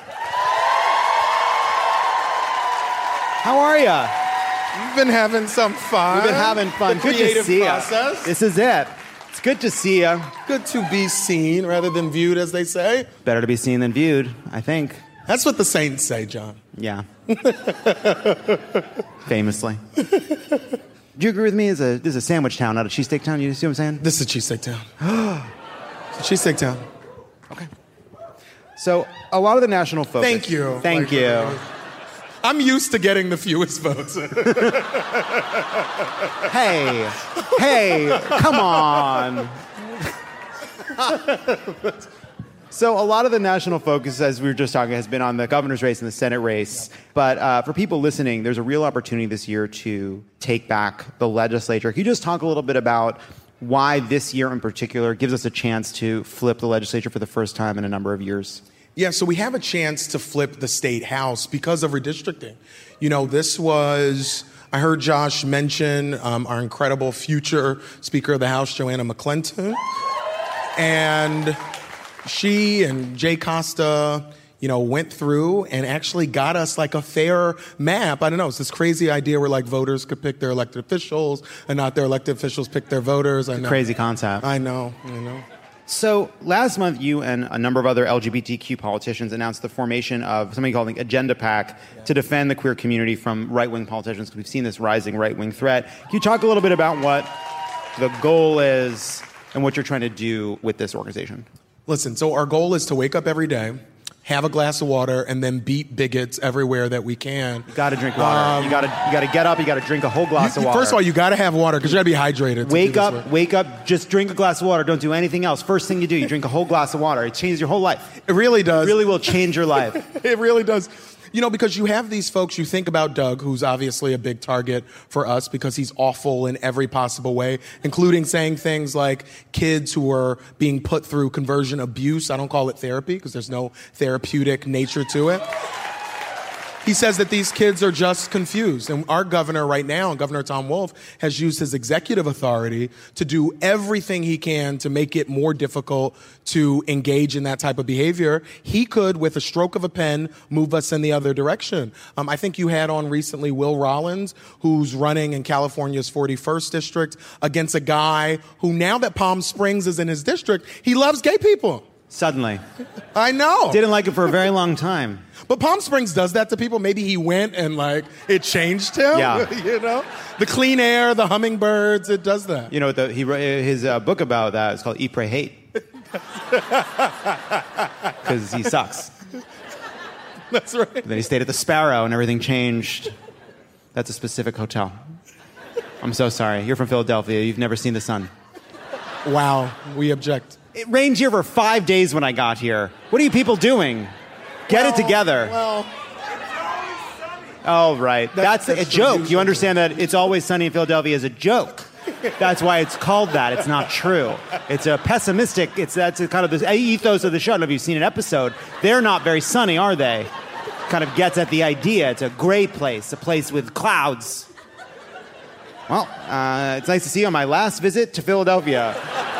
How are ya? We've been having some fun. We've been having fun. The Good to creative see process. ya. This is it. It's good to see ya. Good to be seen rather than viewed, as they say. Better to be seen than viewed, I think. That's what the saints say, John. Yeah. Famously. Do you agree with me? This is a, this is a sandwich town, not a cheesesteak town. You see what I'm saying? This is a cheesesteak town. It's a cheesesteak town. Okay. So, a lot of the national focus. Thank you. Thank Like, you. uh, I'm used to getting the fewest votes. Hey, hey, come on. So a lot of the national focus, as we were just talking, has been on the governor's race and the Senate race. But uh, for people listening, there's a real opportunity this year to take back the legislature. Can you just talk a little bit about why this year in particular gives us a chance to flip the legislature for the first time in a number of years? Yeah, so we have a chance to flip the state house because of redistricting. You know, this was, I heard Josh mention um, our incredible future Speaker of the House, Joanna McClinton. And she and Jay Costa, you know, went through and actually got us like a fair map. I don't know, it's this crazy idea where like voters could pick their elected officials and not their elected officials pick their voters. I know. Crazy concept. I know, I know. So last month, you and a number of other L G B T Q politicians announced the formation of something called the Agenda PAC to defend the queer community from right-wing politicians, because we've seen this rising right-wing threat. Can you talk a little bit about what the goal is and what you're trying to do with this organization? Listen, so our goal is to wake up every day, have a glass of water, and then beat bigots everywhere that we can. You got to drink water. Um, you got to you got to get up. You got to drink a whole glass you, of water. First of all, you got to have water because you got to be hydrated. Wake up, wake up. Just drink a glass of water. Don't do anything else. First thing you do, you drink a whole glass of water. It changes your whole life. It really does. It really will change your life. It really does. You know, because you have these folks, you think about Doug, who's obviously a big target for us because he's awful in every possible way, including saying things like kids who are being put through conversion abuse. I don't call it therapy because there's no therapeutic nature to it. He says that these kids are just confused. And our governor right now, Governor Tom Wolf, has used his executive authority to do everything he can to make it more difficult to engage in that type of behavior. He could, with a stroke of a pen, move us in the other direction. Um, I think you had on recently Will Rollins, who's running in California's forty-first district against a guy who, now that Palm Springs is in his district, he loves gay people. Suddenly. I know. Didn't like it for a very long time. But Palm Springs does that to people. Maybe he went and, like, it changed him. Yeah. You know? The clean air, the hummingbirds, it does that. You know, the, he wrote his uh, book about that is called Eat, Pray, Hate. Because he sucks. That's right. Then he stayed at the Sparrow and everything changed. That's a specific hotel. I'm so sorry. You're from Philadelphia. You've never seen the sun. Wow. We object. It rained here for five days when I got here. What are you people doing? Get well, it together. Well, oh, right. That's, that's, that's a joke. You understand that It's Always Sunny in Philadelphia is a joke. That's why it's called that. It's not true. It's a pessimistic, it's that's kind of the ethos of the show. I don't know if you've seen an episode. They're not very sunny, are they? Kind of gets at the idea. It's a gray place, a place with clouds. Well, uh, it's nice to see you on my last visit to Philadelphia.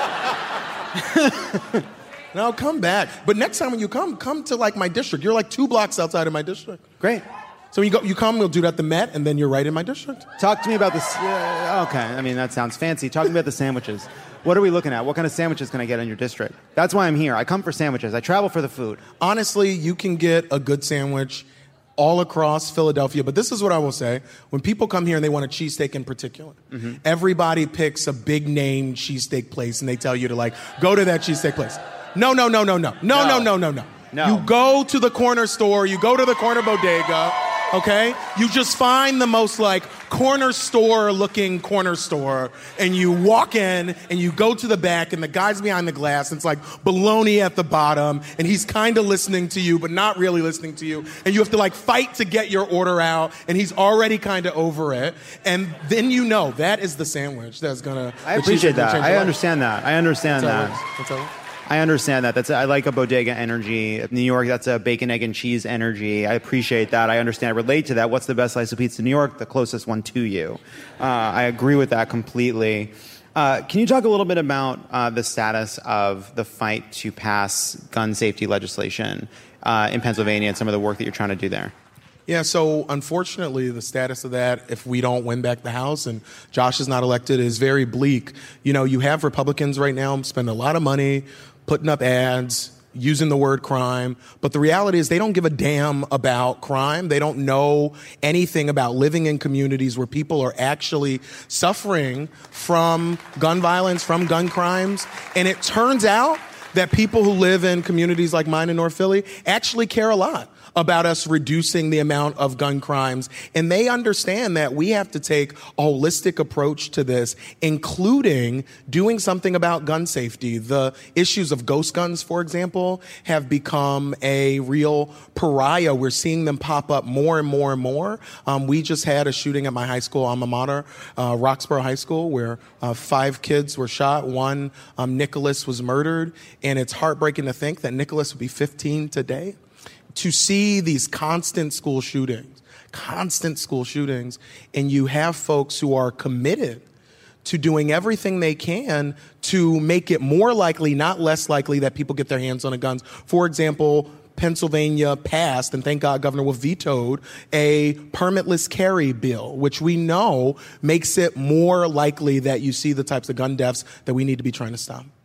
No, come back. But next time when you come, come to, like, my district. You're, like, two blocks outside of my district. Great. So when you, go, you come, we'll do that at the Met, and then you're right in my district. Talk to me about this. Uh, okay, I mean, that sounds fancy. Talk to me about the sandwiches. What are we looking at? What kind of sandwiches can I get in your district? That's why I'm here. I come for sandwiches. I travel for the food. Honestly, you can get a good sandwich all across Philadelphia. But this is what I will say. When people come here and they want a cheesesteak in particular, mm-hmm. everybody picks a big-name cheesesteak place, and they tell you to, like, go to that cheesesteak place. No, no, no, no, no. No, no, no, no, no. No. You go to the corner store. You go to the corner bodega. Okay? You just find the most, like, corner store-looking corner store, and you walk in, and you go to the back, and the guy's behind the glass, and it's like baloney at the bottom, and he's kind of listening to you, but not really listening to you, and you have to, like, fight to get your order out, and he's already kind of over it, and then you know that is the sandwich that's gonna... I appreciate that. I understand that. I understand that. That's all. I understand that. That's a, I like a bodega energy. New York, that's a bacon, egg, and cheese energy. I appreciate that. I understand. I relate to that. What's the best slice of pizza in New York? The closest one to you. Uh, I agree with that completely. Uh, can you talk a little bit about uh, the status of the fight to pass gun safety legislation uh, in Pennsylvania and some of the work that you're trying to do there? Yeah, so unfortunately, the status of that, if we don't win back the House and Josh is not elected, is very bleak. You know, you have Republicans right now spending a lot of money putting up ads, using the word crime. But the reality is they don't give a damn about crime. They don't know anything about living in communities where people are actually suffering from gun violence, from gun crimes. And it turns out that people who live in communities like mine in North Philly actually care a lot about us reducing the amount of gun crimes. And they understand that we have to take a holistic approach to this, including doing something about gun safety. The issues of ghost guns, for example, have become a real pariah. We're seeing them pop up more and more and more. Um, we just had a shooting at my high school alma mater, uh, Roxborough High School, where uh, five kids were shot. One, um, Nicholas, was murdered. And it's heartbreaking to think that Nicholas would be fifteen today. To see these constant school shootings, constant school shootings, and you have folks who are committed to doing everything they can to make it more likely, not less likely, that people get their hands on a gun. For example, Pennsylvania passed, and thank God Governor Wolf vetoed, a permitless carry bill, which we know makes it more likely that you see the types of gun deaths that we need to be trying to stop.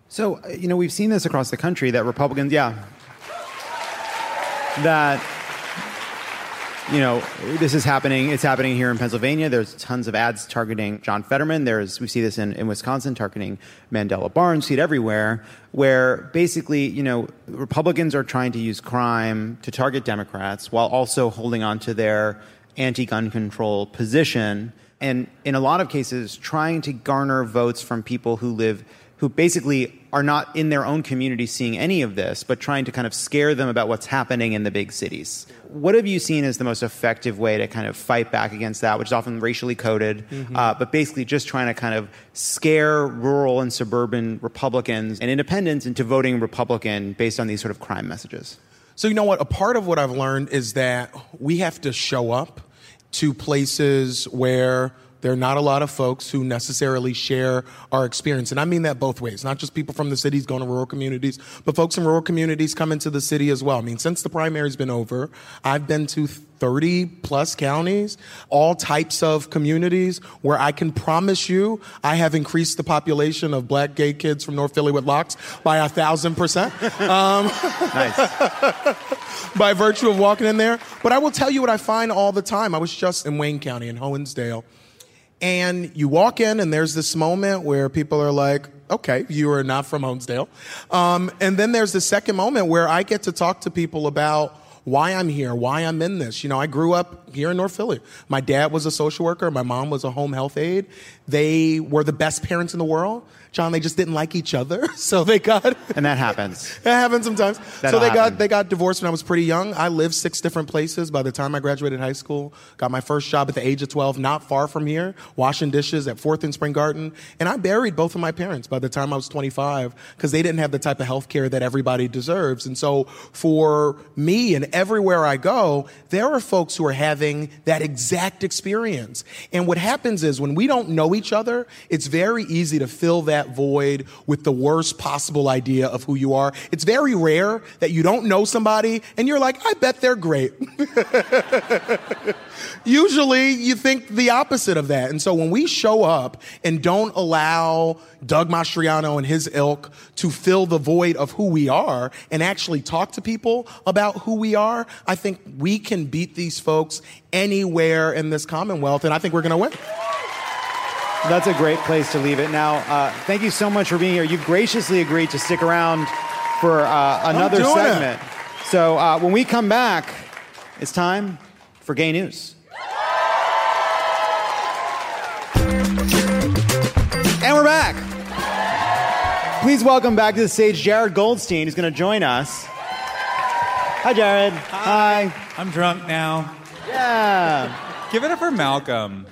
So, uh, you know, we've seen this across the country that Republicans, yeah, that, you know, this is happening. It's happening here in Pennsylvania. There's tons of ads targeting John Fetterman. There's, we see this in, in Wisconsin, targeting Mandela Barnes. We see it everywhere, where basically, you know, Republicans are trying to use crime to target Democrats while also holding on to their anti-gun control position. And in a lot of cases, trying to garner votes from people who live, who basically are not in their own community seeing any of this, but trying to kind of scare them about what's happening in the big cities. What have you seen as the most effective way to kind of fight back against that, which is often racially coded, mm-hmm. uh, but basically just trying to kind of scare rural and suburban Republicans and independents into voting Republican based on these sort of crime messages? So, you know what? A part of what I've learned is that we have to show up to places where there are not a lot of folks who necessarily share our experience. And I mean that both ways, not just people from the cities going to rural communities, but folks in rural communities come into the city as well. I mean, since the primary's been over, I've been to thirty plus counties, all types of communities where I can promise you I have increased the population of black gay kids from North Philly with locks by a thousand percent. Um, nice. By virtue of walking in there. But I will tell you what I find all the time. I was just in Wayne County in Hoensdale. And you walk in and there's this moment where people are like, okay, you are not from Hoensdale. Um, and then there's the second moment where I get to talk to people about why I'm here, why I'm in this. You know, I grew up here in North Philly. My dad was a social worker. My mom was a home health aide. They were the best parents in the world. John, they just didn't like each other, so they got... And that happens. That happens sometimes. That'll so they happen. got they got divorced when I was pretty young. I lived six different places by the time I graduated high school. Got my first job at the age of twelve, not far from here, washing dishes at fourth and Spring Garden. And I buried both of my parents by the time I was twenty-five because they didn't have the type of health care that everybody deserves. And so for me and everywhere I go, there are folks who are having that exact experience. And what happens is when we don't know each other, it's very easy to fill that void with the worst possible idea of who you are. It's very rare that you don't know somebody and you're like, I bet they're great. Usually you think the opposite of that. And so when we show up and don't allow Doug Mastriano and his ilk to fill the void of who we are and actually talk to people about who we are, I think we can beat these folks anywhere in this Commonwealth, and I think we're going to win. That's a great place to leave it. Now, uh, thank you so much for being here. You've graciously agreed to stick around for uh, another segment. It. So uh, when we come back, it's time for Gay News. And we're back. Please welcome back to the stage Jared Goldstein, who's going to join us. Hi, Jared. Hi. Hi. I'm drunk now. Yeah. Give it up for Malcolm.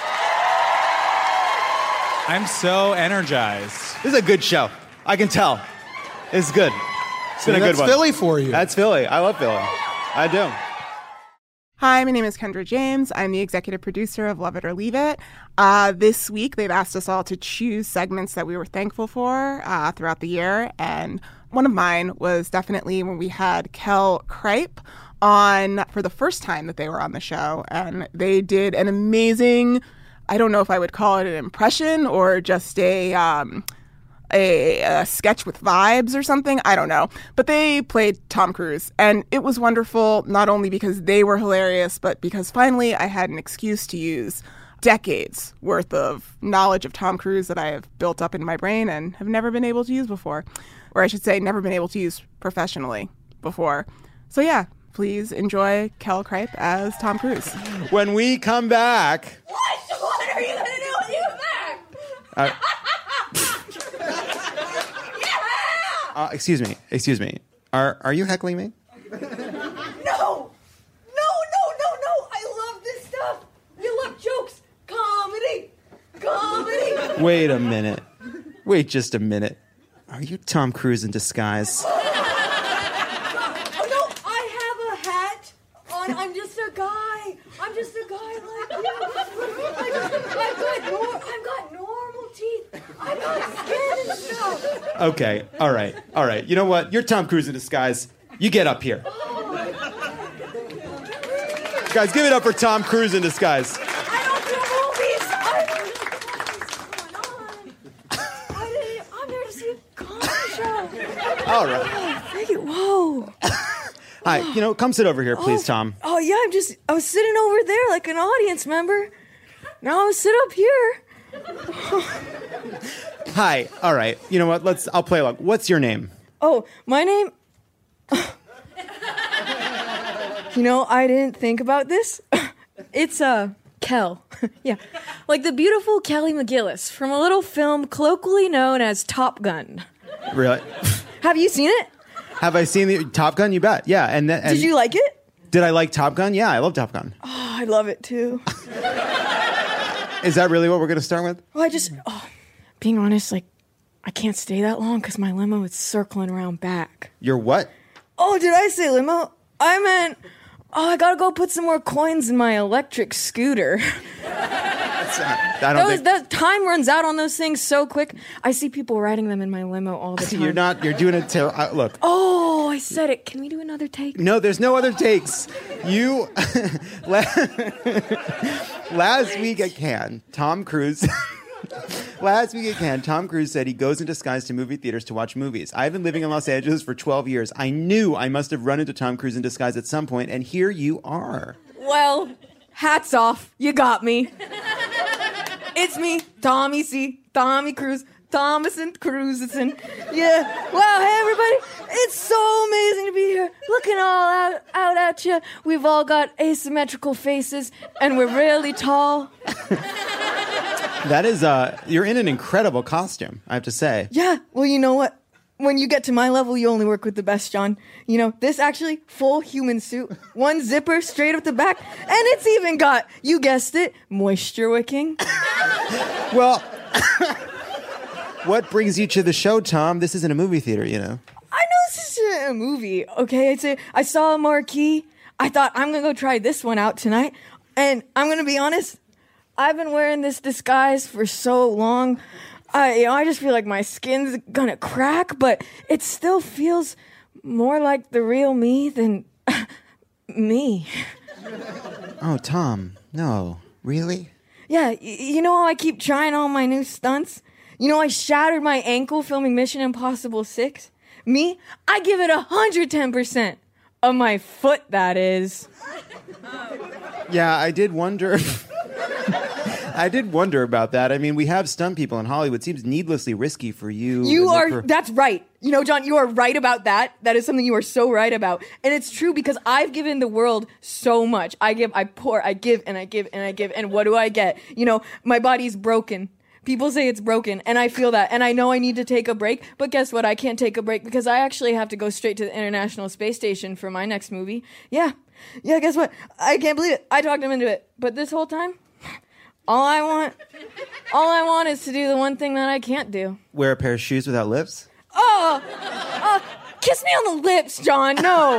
I'm so energized. This is a good show. I can tell. It's good. It's been See, a good that's one. Philly for you. That's Philly. I love Philly. I do. Hi, my name is Kendra James. I'm the executive producer of Love It or Leave It. Uh, this week, they've asked us all to choose segments that we were thankful for uh, throughout the year. And one of mine was definitely when we had Kel Kripe on for the first time that they were on the show. And they did an amazing... I don't know if I would call it an impression or just a, um, a a sketch with vibes or something. I don't know. But they played Tom Cruise. And it was wonderful, not only because they were hilarious, but because finally I had an excuse to use decades worth of knowledge of Tom Cruise that I have built up in my brain and have never been able to use before. Or I should say, never been able to use professionally before. So yeah, please enjoy Kel Kripe as Tom Cruise. When we come back... What? What are you going to do when you come back? Uh, uh, excuse me. Excuse me. Are are you heckling me? No! No, no, no, no! I love this stuff! We love jokes! Comedy! Comedy! Wait a minute. Wait just a minute. Are you Tom Cruise in disguise? Oh, no, I have a hat on. I'm just a guy. I'm just a guy like you. I just, I've, got nor- I've got normal teeth. I've got skin and stuff. Okay. All right. All right. You know what? You're Tom Cruise in disguise. You get up here. Guys, give it up for Tom Cruise in disguise. I don't do movies. I, what is going on? I didn't, I'm there to see a comedy. All right. Oh, thank you. Whoa. Hi. You know, come sit over here, please, Oh, Tom. Oh, yeah, I'm just, I was sitting over there like an audience member. Now I'll sit up here. Hi. All right. You know what? Let's. I'll play along. What's your name? Oh, my name. You know, I didn't think about this. It's uh, Kel. Yeah. Like the beautiful Kelly McGillis from a little film colloquially known as Top Gun. Really? Have you seen it? Have I seen the Top Gun? You bet. Yeah. And, th- and Did you like it? Did I like Top Gun? Yeah, I love Top Gun. Oh, I love it too. Is that really what we're going to start with? Well, I just, oh, being honest, like, I can't stay that long because my limo is circling around back. Your what? Oh, did I say limo? I meant, oh, I gotta go put some more coins in my electric scooter. That's not, I don't Those, think... that time runs out on those things so quick. I see people riding them in my limo all the time. You're not, you're doing it ter- uh, Look. Oh, I said it. Can we do another take? No, there's no other takes. You, last week at Cannes, Tom Cruise... Last week at Cannes, Tom Cruise said he goes in disguise to movie theaters to watch movies. I've been living in Los Angeles for twelve years. I knew I must have run into Tom Cruise in disguise at some point, and here you are. Well, hats off. You got me. It's me, Tommy C. Tommy Cruise. Thomason Cruiseson. Yeah. Wow, hey, everybody. It's so amazing to be here. Looking all out, out at you. We've all got asymmetrical faces, and we're really tall. That is, uh, you're in an incredible costume, I have to say. Yeah, well, you know what? When you get to my level, you only work with the best, John. You know, this actually, full human suit, one zipper straight up the back, and it's even got, you guessed it, moisture wicking. Well, what brings you to the show, Tom? This isn't a movie theater, you know. I know this isn't a movie, okay? I'd say I saw a marquee. I thought, I'm going to go try this one out tonight. And I'm going to be honest, I've been wearing this disguise for so long. I, you know, I just feel like my skin's gonna crack, but it still feels more like the real me than me. Oh, Tom, no, really? Yeah, y- you know how I keep trying all my new stunts? You know I shattered my ankle filming Mission Impossible six? Me? I give it one hundred ten percent of my foot, that is. Yeah, I did wonder... I did wonder about that. I mean, we have stunt people in Hollywood. It seems needlessly risky for you. You are, for... that's right. You know, John, you are right about that. That is something you are so right about. And it's true because I've given the world so much. I give, I pour, I give, and I give, and I give. And what do I get? You know, my body's broken. People say it's broken, and I feel that. And I know I need to take a break, but guess what? I can't take a break because I actually have to go straight to the International Space Station for my next movie. Yeah. Yeah, guess what? I can't believe it. I talked him into it. But this whole time... All I want, all I want is to do the one thing that I can't do. Wear a pair of shoes without lips? Oh, uh, kiss me on the lips, John. No.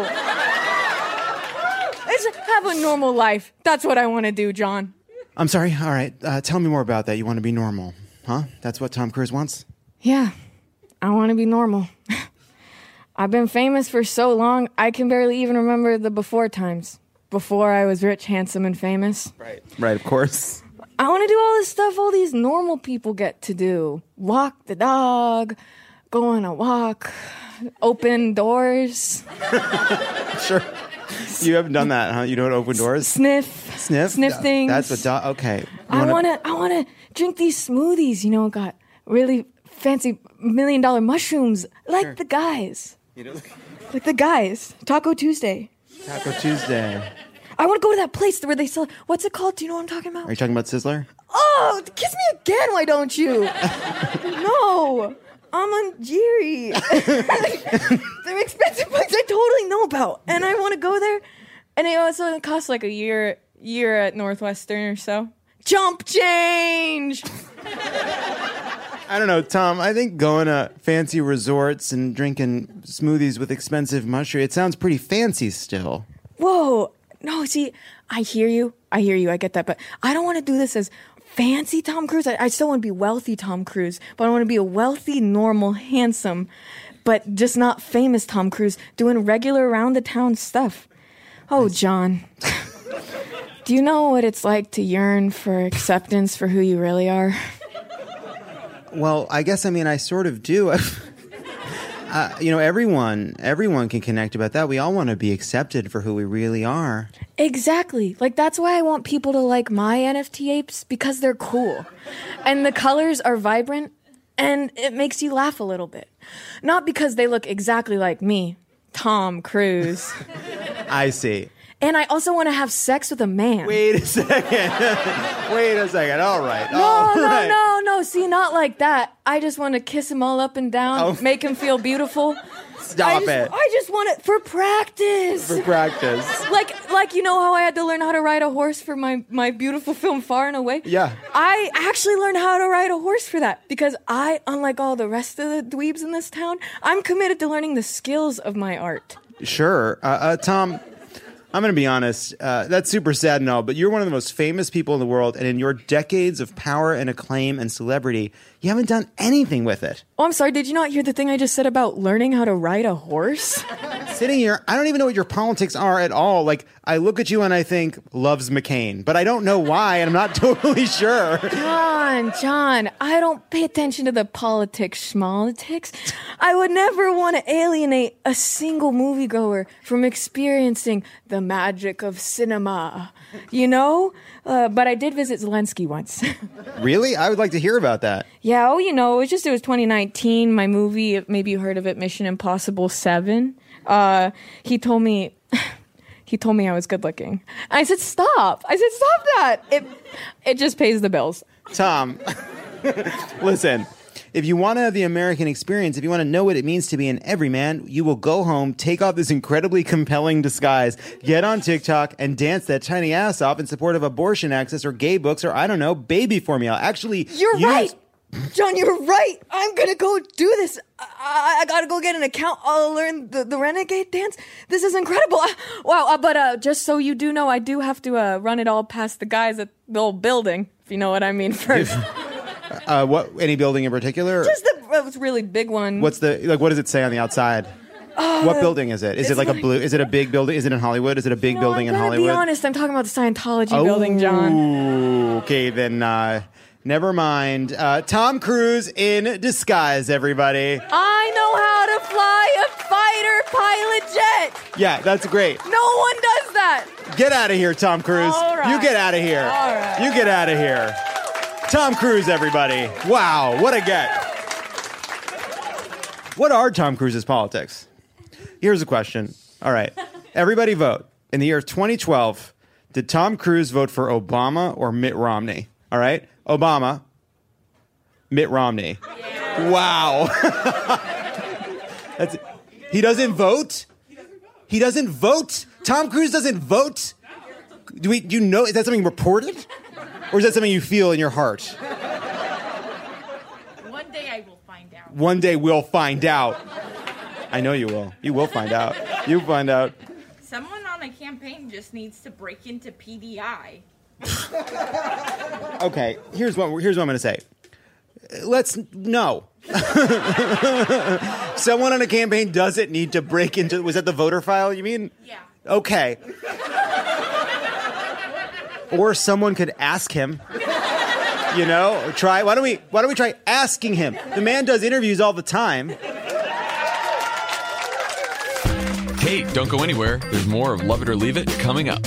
Just have a normal life. That's what I want to do, John. I'm sorry. All right. Uh, tell me more about that. You want to be normal, huh? That's what Tom Cruise wants? Yeah, I want to be normal. I've been famous for so long, I can barely even remember the before times. Before I was rich, handsome, and famous. Right. Right, of course. I want to do all this stuff all these normal people get to do. Walk the dog, go on a walk, open doors. Sure. You haven't done that, huh? You don't open doors? Sniff. Sniff? Sniff things. That's what, do- okay. You I wanna- want to I want to drink these smoothies, you know, got really fancy million dollar mushrooms, like Sure. the guys. You know? Like the guys. Taco Tuesday. Taco Tuesday. I want to go to that place where they sell, what's it called? Do you know what I'm talking about? Are you talking about Sizzler? Oh, kiss me again, why don't you? No, I'm on Jerry. They're expensive places I totally know about. And I want to go there. And it also costs like a year year at Northwestern or so. Jump change! I don't know, Tom. I think going to fancy resorts and drinking smoothies with expensive mushrooms, it sounds pretty fancy still. Whoa. No, see, I hear you. I hear you. I get that. But I don't want to do this as fancy Tom Cruise. I, I still want to be wealthy Tom Cruise. But I want to be a wealthy, normal, handsome, but just not famous Tom Cruise doing regular around-the-town stuff. Oh, John. Do you know what it's like to yearn for acceptance for who you really are? Well, I guess, I mean, I sort of do. Uh, you know, everyone, everyone can connect about that. We all want to be accepted for who we really are. Exactly. Like, that's why I want people to like my N F T apes, because they're cool. And the colors are vibrant, and it makes you laugh a little bit. Not because they look exactly like me, Tom Cruise. I see. And I also want to have sex with a man. Wait a second. Wait a second. All right. No, all no, right. no, no. See, not like that. I just want to kiss him all up and down, Oh. make him feel beautiful. Stop I just, it. I just want it for practice. For practice. Like, like you know how I had to learn how to ride a horse for my, my beautiful film Far and Away? Yeah. I actually learned how to ride a horse for that because I, unlike all the rest of the dweebs in this town, I'm committed to learning the skills of my art. Sure. Uh, uh, Tom, I'm going to be honest. Uh, that's super sad and all, but you're one of the most famous people in the world, and in your decades of power and acclaim and celebrity, you haven't done anything with it. Oh, I'm sorry. Did you not hear the thing I just said about learning how to ride a horse? Sitting here, I don't even know what your politics are at all. Like, I look at you and I think, loves McCain, but I don't know why, and I'm not totally sure. John, John, I don't pay attention to the politics, schmolitics. I would never want to alienate a single moviegoer from experiencing the magic of cinema, you know? Uh, but I did visit Zelensky once. Really? I would like to hear about that. Yeah, oh, you know, it was just, it was twenty nineteen, my movie, maybe you heard of it, Mission Impossible seven. Uh, he told me... He told me I was good looking. I said, stop. I said, stop that. It it just pays the bills. Tom, listen, if you want to have the American experience, if you want to know what it means to be an everyman, you will go home, take off this incredibly compelling disguise, get on TikTok, and dance that tiny ass off in support of abortion access or gay books or, I don't know, baby formula. Actually, You're use- right. John, you're right. I'm going to go do this. I, I, I got to go get an account. I'll learn the, the renegade dance. This is incredible. Uh, wow. Uh, but uh, just so you do know, I do have to uh, run it all past the guys at the old building, if you know what I mean first. uh, what? Any building in particular? Just the uh, really big one. What's the, like, what does it say on the outside? Uh, what building is it? Is it it's like a like- blue? Is it a big building? Is it in Hollywood? Is it a big No, building I'm in gonna Hollywood? be honest. I'm talking about the Scientology building, John. Oh, okay, then uh, never mind. Uh, Tom Cruise in disguise, everybody. I know how to fly a fighter pilot jet. Yeah, that's great. No one does that. Get out of here, Tom Cruise. All right. You get out of here. All right. You get out of here. Tom Cruise, everybody. Wow, what a get. What are Tom Cruise's politics? Here's a question. All right. Everybody vote. In the year twenty twelve, did Tom Cruise vote for Obama or Mitt Romney? All right. Obama. Mitt Romney. Wow. That's, he doesn't vote? He doesn't vote? Tom Cruise doesn't vote? Do we, do you know, is that something reported? Or is that something you feel in your heart? One day I will find out. One day we'll find out. I know you will. You will find out. You'll find out. Someone on a campaign just needs to break into P D I. Okay, here's what here's what I'm going to say. Let's no. Someone on a campaign doesn't need to break into. Was that the voter file? You mean? Yeah. Okay. Or someone could ask him. You know, or try. Why don't we? Why don't we try asking him? The man does interviews all the time. Hey, don't go anywhere. There's more of Love It or Leave It coming up.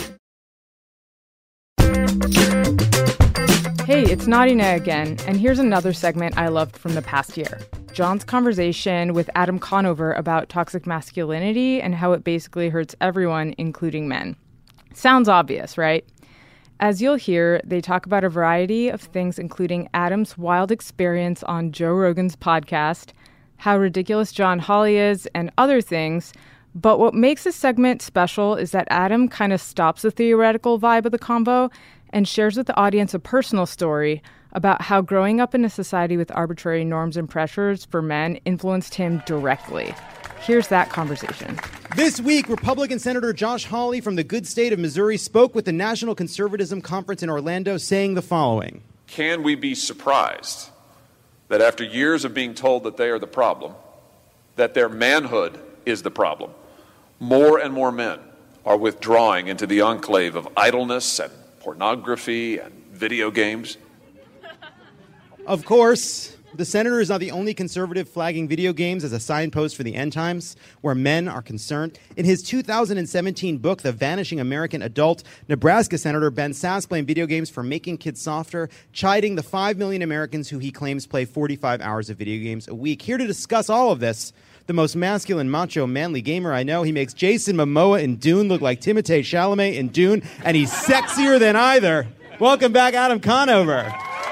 Hey, it's Nadina again, and here's another segment I loved from the past year. John's conversation with Adam Conover about toxic masculinity and how it basically hurts everyone, including men. Sounds obvious, right? As you'll hear, they talk about a variety of things, including Adam's wild experience on Joe Rogan's podcast, how ridiculous John Hawley is, and other things. But what makes this segment special is that Adam kind of stops the theoretical vibe of the convo and shares with the audience a personal story about how growing up in a society with arbitrary norms and pressures for men influenced him directly. Here's that conversation. This week, Republican Senator Josh Hawley from the good state of Missouri spoke with the National Conservatism Conference in Orlando, saying the following. Can we be surprised that after years of being told that they are the problem, that their manhood is the problem, more and more men are withdrawing into the enclave of idleness and pornography and video games? Of course, The senator is not the only conservative flagging video games as a signpost for the end times, where men are concerned. In his two thousand seventeen book, The Vanishing American Adult, Nebraska Senator Ben Sasse blamed video games for making kids softer, chiding the five million Americans who he claims play forty-five hours of video games a week. Here to discuss all of this, the most masculine, macho, manly gamer I know. He makes Jason Momoa in Dune look like Timothée Chalamet in Dune, and he's sexier than either. Welcome back, Adam Conover.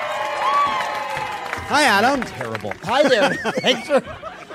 Hi, Adam. Terrible. Hi there. Thanks for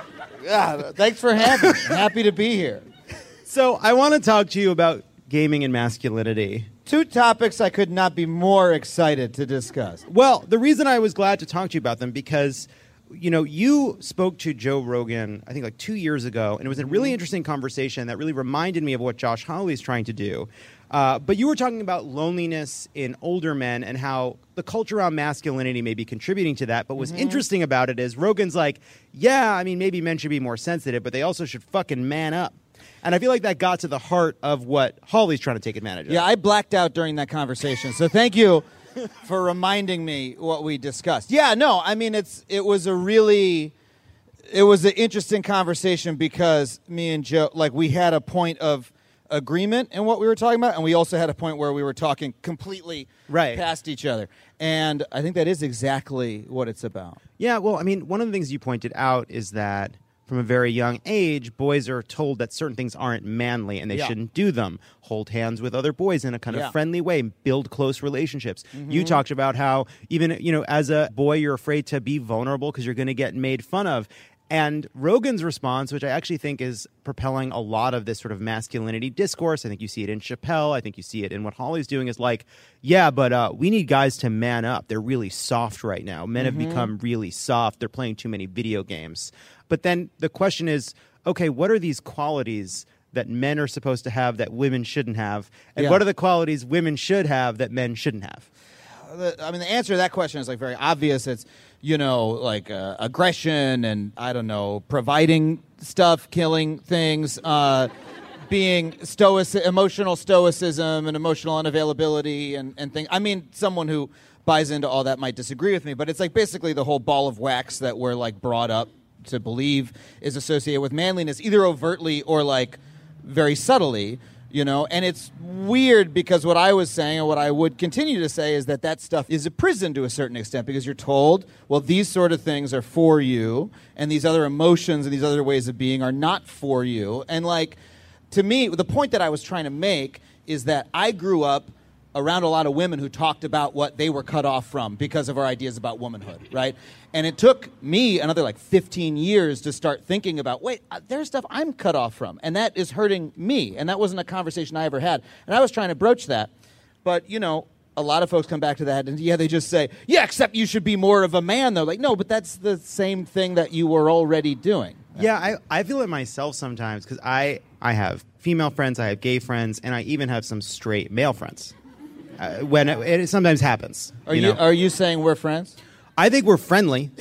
yeah, thanks for having me. Happy to be here. So I want to talk to you about gaming and masculinity. Two topics I could not be more excited to discuss. Well, the reason I was glad to talk to you about them because, you know, you spoke to Joe Rogan, I think like two years ago, and it was a really interesting conversation that really reminded me of what Josh Hawley is trying to do. Uh, but you were talking about loneliness in older men and how the culture around masculinity may be contributing to that. But what's Mhm. interesting about it is Rogan's like, yeah, I mean, maybe men should be more sensitive, but they also should fucking man up. And I feel like that got to the heart of what Hawley's trying to take advantage of. Yeah, I blacked out during that conversation. So thank you for reminding me what we discussed. Yeah, no, I mean, it's it was a really, it was an interesting conversation because me and Joe, like we had a point of agreement in what we were talking about, and we also had a point where we were talking completely right. past each other. And I think that is exactly what it's about. Yeah, well, I mean, one of the things you pointed out is that from a very young age, boys are told that certain things aren't manly and they Yeah. shouldn't do them. Hold hands with other boys in a kind Yeah. of friendly way, build close relationships. Mhm. You talked about how even, you know, as a boy, you're afraid to be vulnerable because you're going to get made fun of. And Rogan's response, which I actually think is propelling a lot of this sort of masculinity discourse, I think you see it in Chappelle, I think you see it in what Hawley's doing, is like, yeah, but uh, we need guys to man up. They're really soft right now. Men Mhm. have become really soft. They're playing too many video games. But then the question is, okay, what are these qualities that men are supposed to have that women shouldn't have? And Yeah. what are the qualities women should have that men shouldn't have? The- I mean, the answer to that question is like very obvious. It's, you know, like uh, aggression and, I don't know, providing stuff, killing things, uh, being stoic, emotional stoicism and emotional unavailability and, and things. I mean, someone who buys into all that might disagree with me, but it's like basically the whole ball of wax that we're like brought up to believe is associated with manliness, either overtly or like very subtly. You know, and it's weird because what I was saying and what I would continue to say is that that stuff is a prison to a certain extent because you're told, well, these sort of things are for you and these other emotions and these other ways of being are not for you. And like, to me, the point that I was trying to make is that I grew up around a lot of women who talked about what they were cut off from because of our ideas about womanhood, right? And it took me another like fifteen years to start thinking about, wait, uh, there's stuff I'm cut off from, and that is hurting me. And that wasn't a conversation I ever had. And I was trying to broach that. But, you know, a lot of folks come back to that, and yeah, they just say, yeah, except you should be more of a man, though. Like, no, but that's the same thing that you were already doing. Yeah, I, I feel it myself sometimes because I, I have female friends, I have gay friends, and I even have some straight male friends. Uh, when it, it sometimes happens. Are you, you, know? are you saying we're friends? I think we're friendly.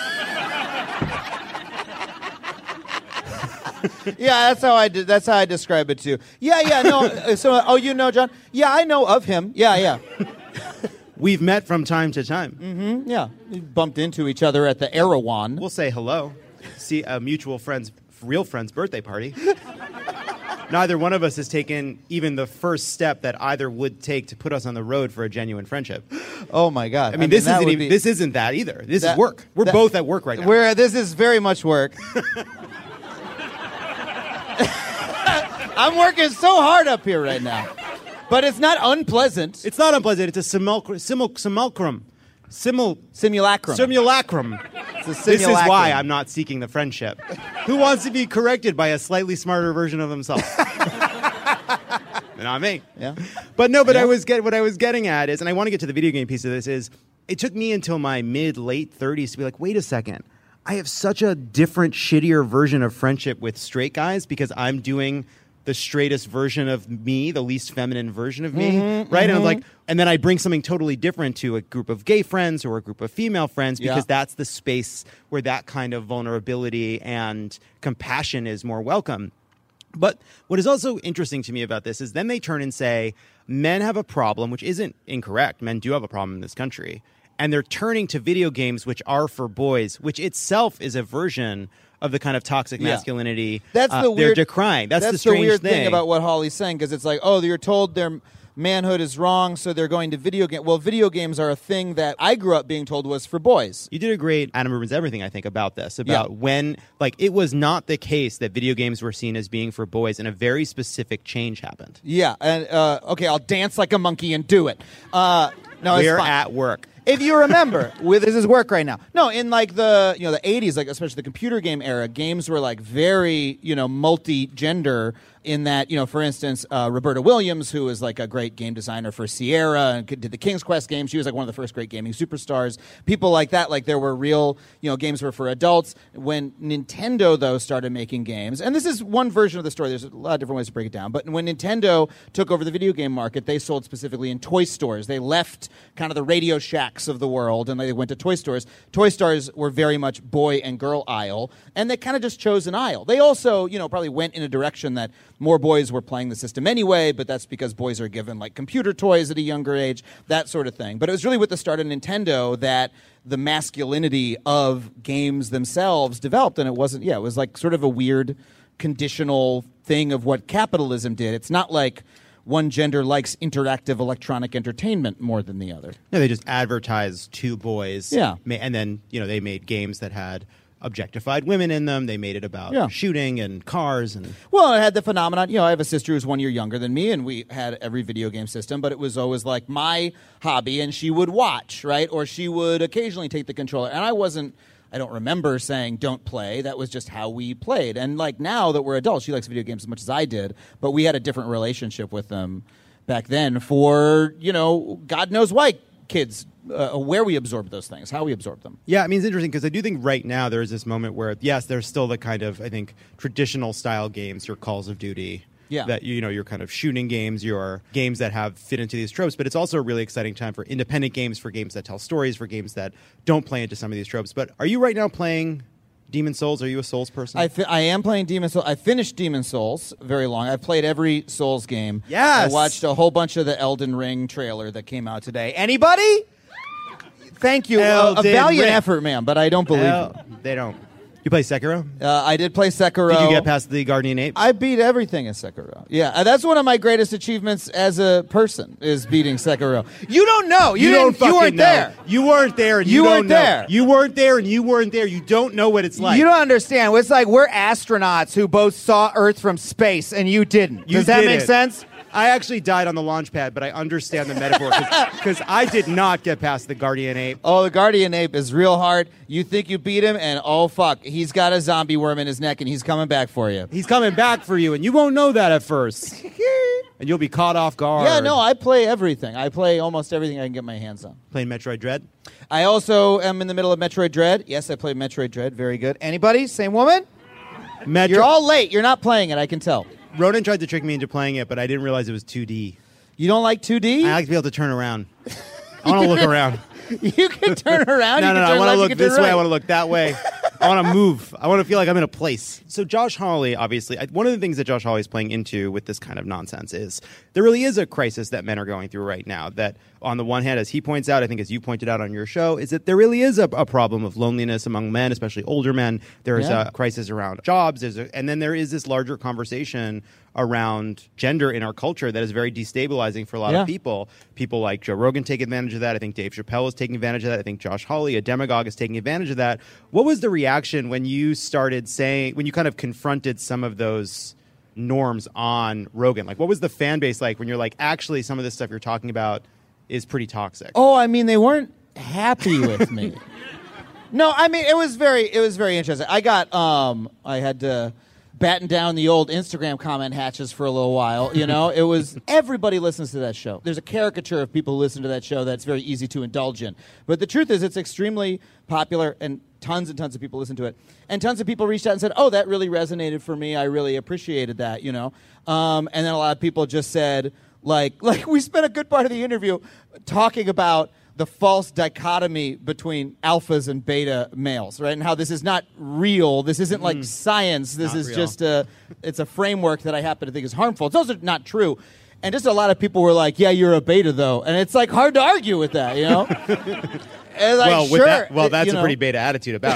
Yeah, that's how I de- that's how I describe it too. Yeah, yeah, no. uh, So, oh, you know John? Yeah, I know of him. Yeah, yeah. We've met from time to time. Mm-hmm. Yeah, we bumped into each other at the Erewhon. We'll say hello. See a mutual friend's real friend's birthday party. Neither one of us has taken even the first step that either would take to put us on the road for a genuine friendship. Oh my God! I mean, I mean, this that isn't would even, be- this isn't that either. This That- is work. We're that- both at work right now. We're this is very much work. I'm working so hard up here right now, but it's not unpleasant. It's not unpleasant. It's a simulcrum. Simul, simulcrum. Simul, simulacrum. Simulacrum. It's a This is simulacrum. why I'm not seeking the friendship. Who wants to be corrected by a slightly smarter version of himself? Not me. Yeah. But no, but Yeah. I was get what I was getting at is, and I want to get to the video game piece of this, is it took me until my mid late thirties to be like, wait a second. I have such a different, shittier version of friendship with straight guys because I'm doing the straightest version of me, the least feminine version of me, Mhm, right? And I'm mhm. like, and then I bring something totally different to a group of gay friends or a group of female friends because Yeah. that's the space where that kind of vulnerability and compassion is more welcome. But what is also interesting to me about this is then they turn and say, men have a problem, which isn't incorrect. Men do have a problem in this country. and they're turning to video games which are for boys, which itself is a version of the kind of toxic Yeah. masculinity That's uh, the they're weird, decrying. That's, the the strange weird thing. thing about what Holly's saying, because it's like, oh, you're told their manhood is wrong, so they're going to video game. Well, video games are a thing that I grew up being told was for boys. You did a great Adam Rubin's Everything, I think, about this, about Yeah. when, like, it was not the case that video games were seen as being for boys, and a very specific change happened. Yeah, and uh, okay, I'll dance like a monkey and do it. Uh, no, it's We're fine. at work. If you remember, with this is work right now. No, in like the you know the eighties, like especially the computer game era, games were like very you know multi-gender. In that, you know, for instance, uh, Roberta Williams, who is like a great game designer for Sierra and did the King's Quest games, she was like one of the first great gaming superstars. People like that, like there were real, you know, games were for adults. When Nintendo, though, started making games, and this is one version of the story, there's a lot of different ways to break it down, but when Nintendo took over the video game market, they sold specifically in toy stores. They left kind of the Radio Shacks of the world, and they went to toy stores. Toy stores were very much boy and girl aisle, and they kind of just chose an aisle. They also, you know, probably went in a direction that more boys were playing the system anyway, but that's because boys are given like computer toys at a younger age, that sort of thing. But it was really with the start of Nintendo that the masculinity of games themselves developed, and it wasn't, yeah, it was like sort of a weird conditional thing of what capitalism did. It's not like one gender likes interactive electronic entertainment more than the other. No, they just advertised to boys. Yeah. Ma- And then, you know, they made games that had objectified women in them. They made it about Yeah. shooting and cars and Well, it had the phenomenon, you know, I have a sister who's one year younger than me, and we had every video game system, but it was always like my hobby, and she would watch, right? Or she would occasionally take the controller. And I wasn't, I don't remember saying don't play. That was just how we played. And like now that we're adults, she likes video games as much as I did, but we had a different relationship with them back then for, you know, God knows why kids, uh, where we absorb those things, how we absorb them. Yeah, I mean, it's interesting because I do think right now there is this moment where, yes, there's still the kind of, I think, traditional style games, your Calls of Duty. Yeah. That, you know, your kind of shooting games, your games that have fit into these tropes. But it's also a really exciting time for independent games, for games that tell stories, for games that don't play into some of these tropes. But are you right now playing Demon Souls? Are you a Souls person? I, fi- I am playing Demon Souls. I finished Demon Souls very long. I played every Souls game. Yes! I watched a whole bunch of the Elden Ring trailer that came out today. Anybody? Thank you. Uh, a Elden valiant Ring. effort, man, but I don't believe El- you. They don't. You play Sekiro? Uh, I did play Sekiro. Did you get past the Guardian Ape? I beat everything in Sekiro. Yeah, uh, that's one of my greatest achievements as a person is beating Sekiro. You don't know. You, You, didn't, don't fucking you weren't know. there. You weren't there. And you, You don't weren't know. there. You weren't there, and you weren't there. You don't know what it's like. You don't understand. It's like we're astronauts who both saw Earth from space, and you didn't. You Does that make didn't. sense? I actually died on the launch pad, but I understand the metaphor because I did not get past the Guardian Ape. Oh, the Guardian Ape is real hard. You think you beat him, and oh, fuck. He's got a zombie worm in his neck, and he's coming back for you. He's coming back for you, and you won't know that at first. And you'll be caught off guard. Yeah, no, I play everything. I play almost everything I can get my hands on. Playing Metroid Dread? I also am in the middle of Metroid Dread. Yes, I play Metroid Dread. Very good. Anybody? Same woman? Metro- You're all late. You're not playing it. I can tell. Ronan tried to trick me into playing it, but I didn't realize it was two D. You don't like two D? I like to be able to turn around. I want to look around. You can turn around. No, you can no, no. turn I want to left, you look can this turn way. right. I want to look that way. I want to move. I want to feel like I'm in a place. So Josh Hawley, obviously, I- one of the things that Josh Hawley is playing into with this kind of nonsense is there really is a crisis that men are going through right now. That on the one hand, as he points out, I think as you pointed out on your show, is that there really is a, a problem of loneliness among men, especially older men. There is Yeah. a crisis around jobs. There's a, and then there is this larger conversation around gender in our culture that is very destabilizing for a lot Yeah. of people. People like Joe Rogan take advantage of that. I think Dave Chappelle is taking advantage of that. I think Josh Hawley, a demagogue, is taking advantage of that. What was the reaction when you started saying, when you kind of confronted some of those norms on Rogan? Like, what was the fan base like when you're like, actually, some of this stuff you're talking about is pretty toxic? Oh, I mean, they weren't happy with me. No, I mean, it was very, it was very interesting. I got, um, I had to batten down the old Instagram comment hatches for a little while. You know, it was everybody listens to that show. There's a caricature of people who listen to that show that's very easy to indulge in. But the truth is, it's extremely popular, and tons and tons of people listen to it. And tons of people reached out and said, "Oh, that really resonated for me. I really appreciated that." You know, um, and then a lot of people just said, like, like we spent a good part of the interview talking about the false dichotomy between alphas and beta males, right? And how this is not real. This isn't like science. This Not is real. just a, it's a framework that I happen to think is harmful. It's also not true. And just a lot of people were like, yeah, you're a beta, though. And it's like hard to argue with that, you know? And like, well, sure, with that, well, it- that's you a know. pretty beta attitude about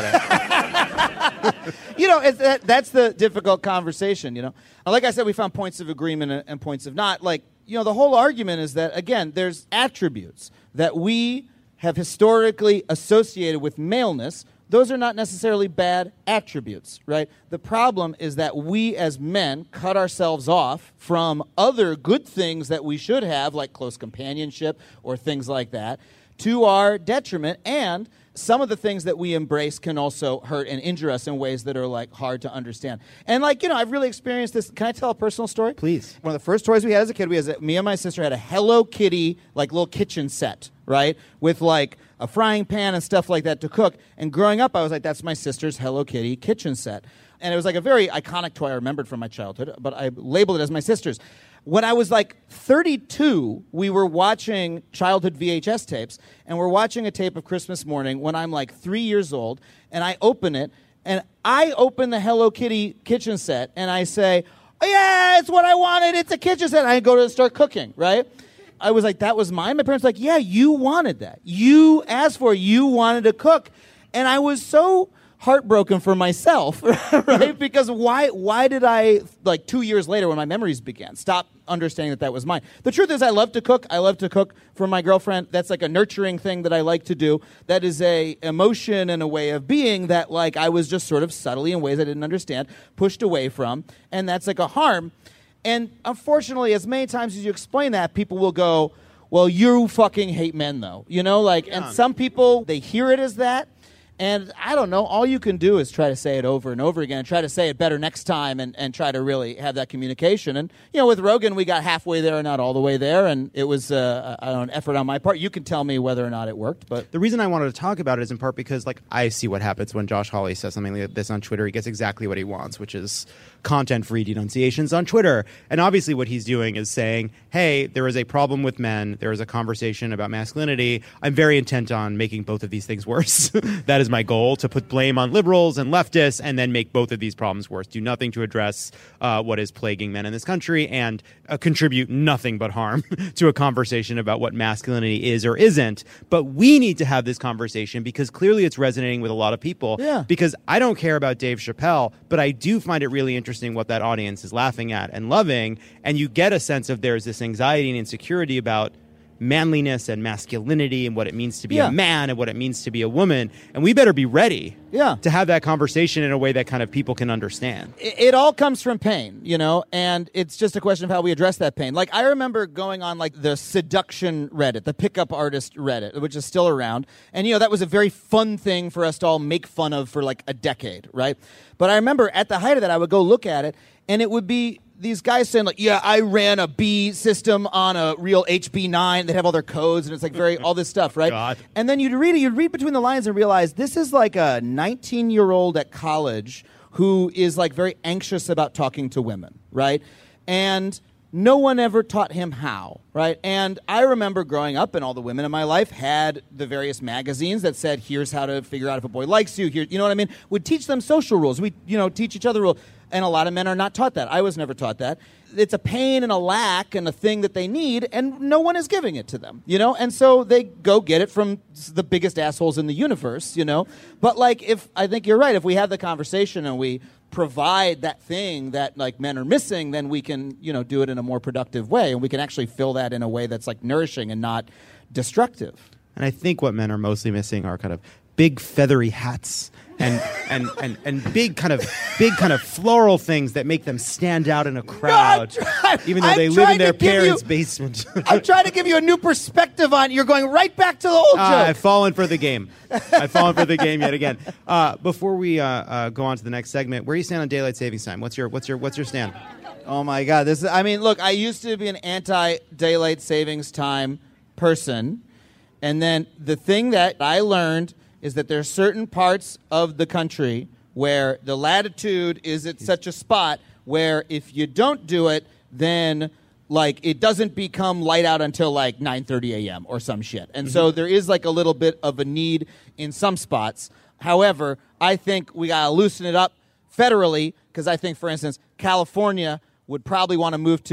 it. You know, it's that, that's the difficult conversation, you know? And like I said, we found points of agreement and, and points of not. Like, you know, the whole argument is that, again, there's attributes that we have historically associated with maleness. Those are not necessarily bad attributes, right? The problem is that we as men cut ourselves off from other good things that we should have, like close companionship or things like that, to our detriment. And some of the things that we embrace can also hurt and injure us in ways that are like hard to understand. And like, you know, I've really experienced this. Can I tell a personal story? Please. One of the first toys we had as a kid, we had, me and my sister had a Hello Kitty like little kitchen set, right? With like a frying pan and stuff like that to cook. And growing up, I was like, that's my sister's Hello Kitty kitchen set. And it was like a very iconic toy I remembered from my childhood, but I labeled it as my sister's. When I was like thirty-two, we were watching childhood V H S tapes, and we're watching a tape of Christmas Morning when I'm like three years old, and I open it, and I open the Hello Kitty kitchen set, and I say, oh, yeah, it's what I wanted, it's a kitchen set, and I go to start cooking, right? I was like, that was mine? My parents were like, yeah, you wanted that. You asked for it. You wanted to cook. And I was so heartbroken for myself, right? Because why why did I, like two years later when my memories began, stop understanding that that was mine? The truth is I love to cook. I love to cook for my girlfriend. That's like a nurturing thing that I like to do. That is a emotion and a way of being that like I was just sort of subtly in ways I didn't understand, pushed away from. And that's like a harm. And unfortunately, as many times as you explain that, people will go, well, you fucking hate men, though. You know, like, and some people, they hear it as that. And I don't know, all you can do is try to say it over and over again and try to say it better next time and, and try to really have that communication. And, you know, with Rogan, we got halfway there and not all the way there. And it was uh, I don't know, an effort on my part. You can tell me whether or not it worked. But the reason I wanted to talk about it is in part because, like, I see what happens when Josh Hawley says something like this on Twitter. He gets exactly what he wants, which is content-free denunciations on Twitter. And obviously what he's doing is saying, hey, there is a problem with men. There is a conversation about masculinity. I'm very intent on making both of these things worse. That is my goal, to put blame on liberals and leftists and then make both of these problems worse. Do nothing to address uh, what is plaguing men in this country and uh, contribute nothing but harm to a conversation about what masculinity is or isn't. But we need to have this conversation because clearly it's resonating with a lot of people. Yeah. Because I don't care about Dave Chappelle, but I do find it really interesting what that audience is laughing at and loving. And you get a sense of there's this anxiety and insecurity about manliness and masculinity and what it means to be Yeah. a man and what it means to be a woman. And we better be ready yeah. to have that conversation in a way that kind of people can understand. It, it all comes from pain, you know, and it's just a question of how we address that pain. Like, I remember going on, like, the seduction Reddit, the pickup artist Reddit, which is still around. And, you know, that was a very fun thing for us to all make fun of for, like, a decade, right? But I remember at the height of that, I would go look at it, and it would be these guys saying, like, yeah, I ran a B system on a real H B nine. They'd have all their codes, and it's like very, all this stuff, right? God. And then you'd read it, you'd read between the lines and realize this is like a nineteen-year-old at college who is like very anxious about talking to women, right? And no one ever taught him how, right? And I remember growing up, and all the women in my life had the various magazines that said, here's how to figure out if a boy likes you. Here, you know what I mean? Would teach them social rules. We, you know, teach each other rules. And a lot of men are not taught that. I was never taught that. It's a pain and a lack and a thing that they need, and no one is giving it to them, you know? And so they go get it from the biggest assholes in the universe, you know? But, like, if I think you're right, if we have the conversation and we provide that thing that, like, men are missing, then we can, you know, do it in a more productive way, and we can actually fill that in a way that's, like, nourishing and not destructive. And I think what men are mostly missing are kind of big feathery hats and and, and, and big kind of big kind of floral things that make them stand out in a crowd, trying- even though I'm they live in trying their to give you- parents' basement. I'm trying to give you a new perspective on it. You're going right back to the old Uh, joke. I've fallen for the game. I've fallen for the game yet again. Uh, before we uh, uh, go on to the next segment, where do you stand on daylight savings time? What's your what's your what's your stand? Oh my God! This is, I mean, look, I used to be an anti-daylight savings time person, and then the thing that I learned is that there are certain parts of the country where the latitude is at such a spot where if you don't do it, then like it doesn't become light out until like nine thirty a.m. or some shit. And so there is like a little bit of a need in some spots. However, I think we got to loosen it up federally because I think, for instance, California would probably want to move to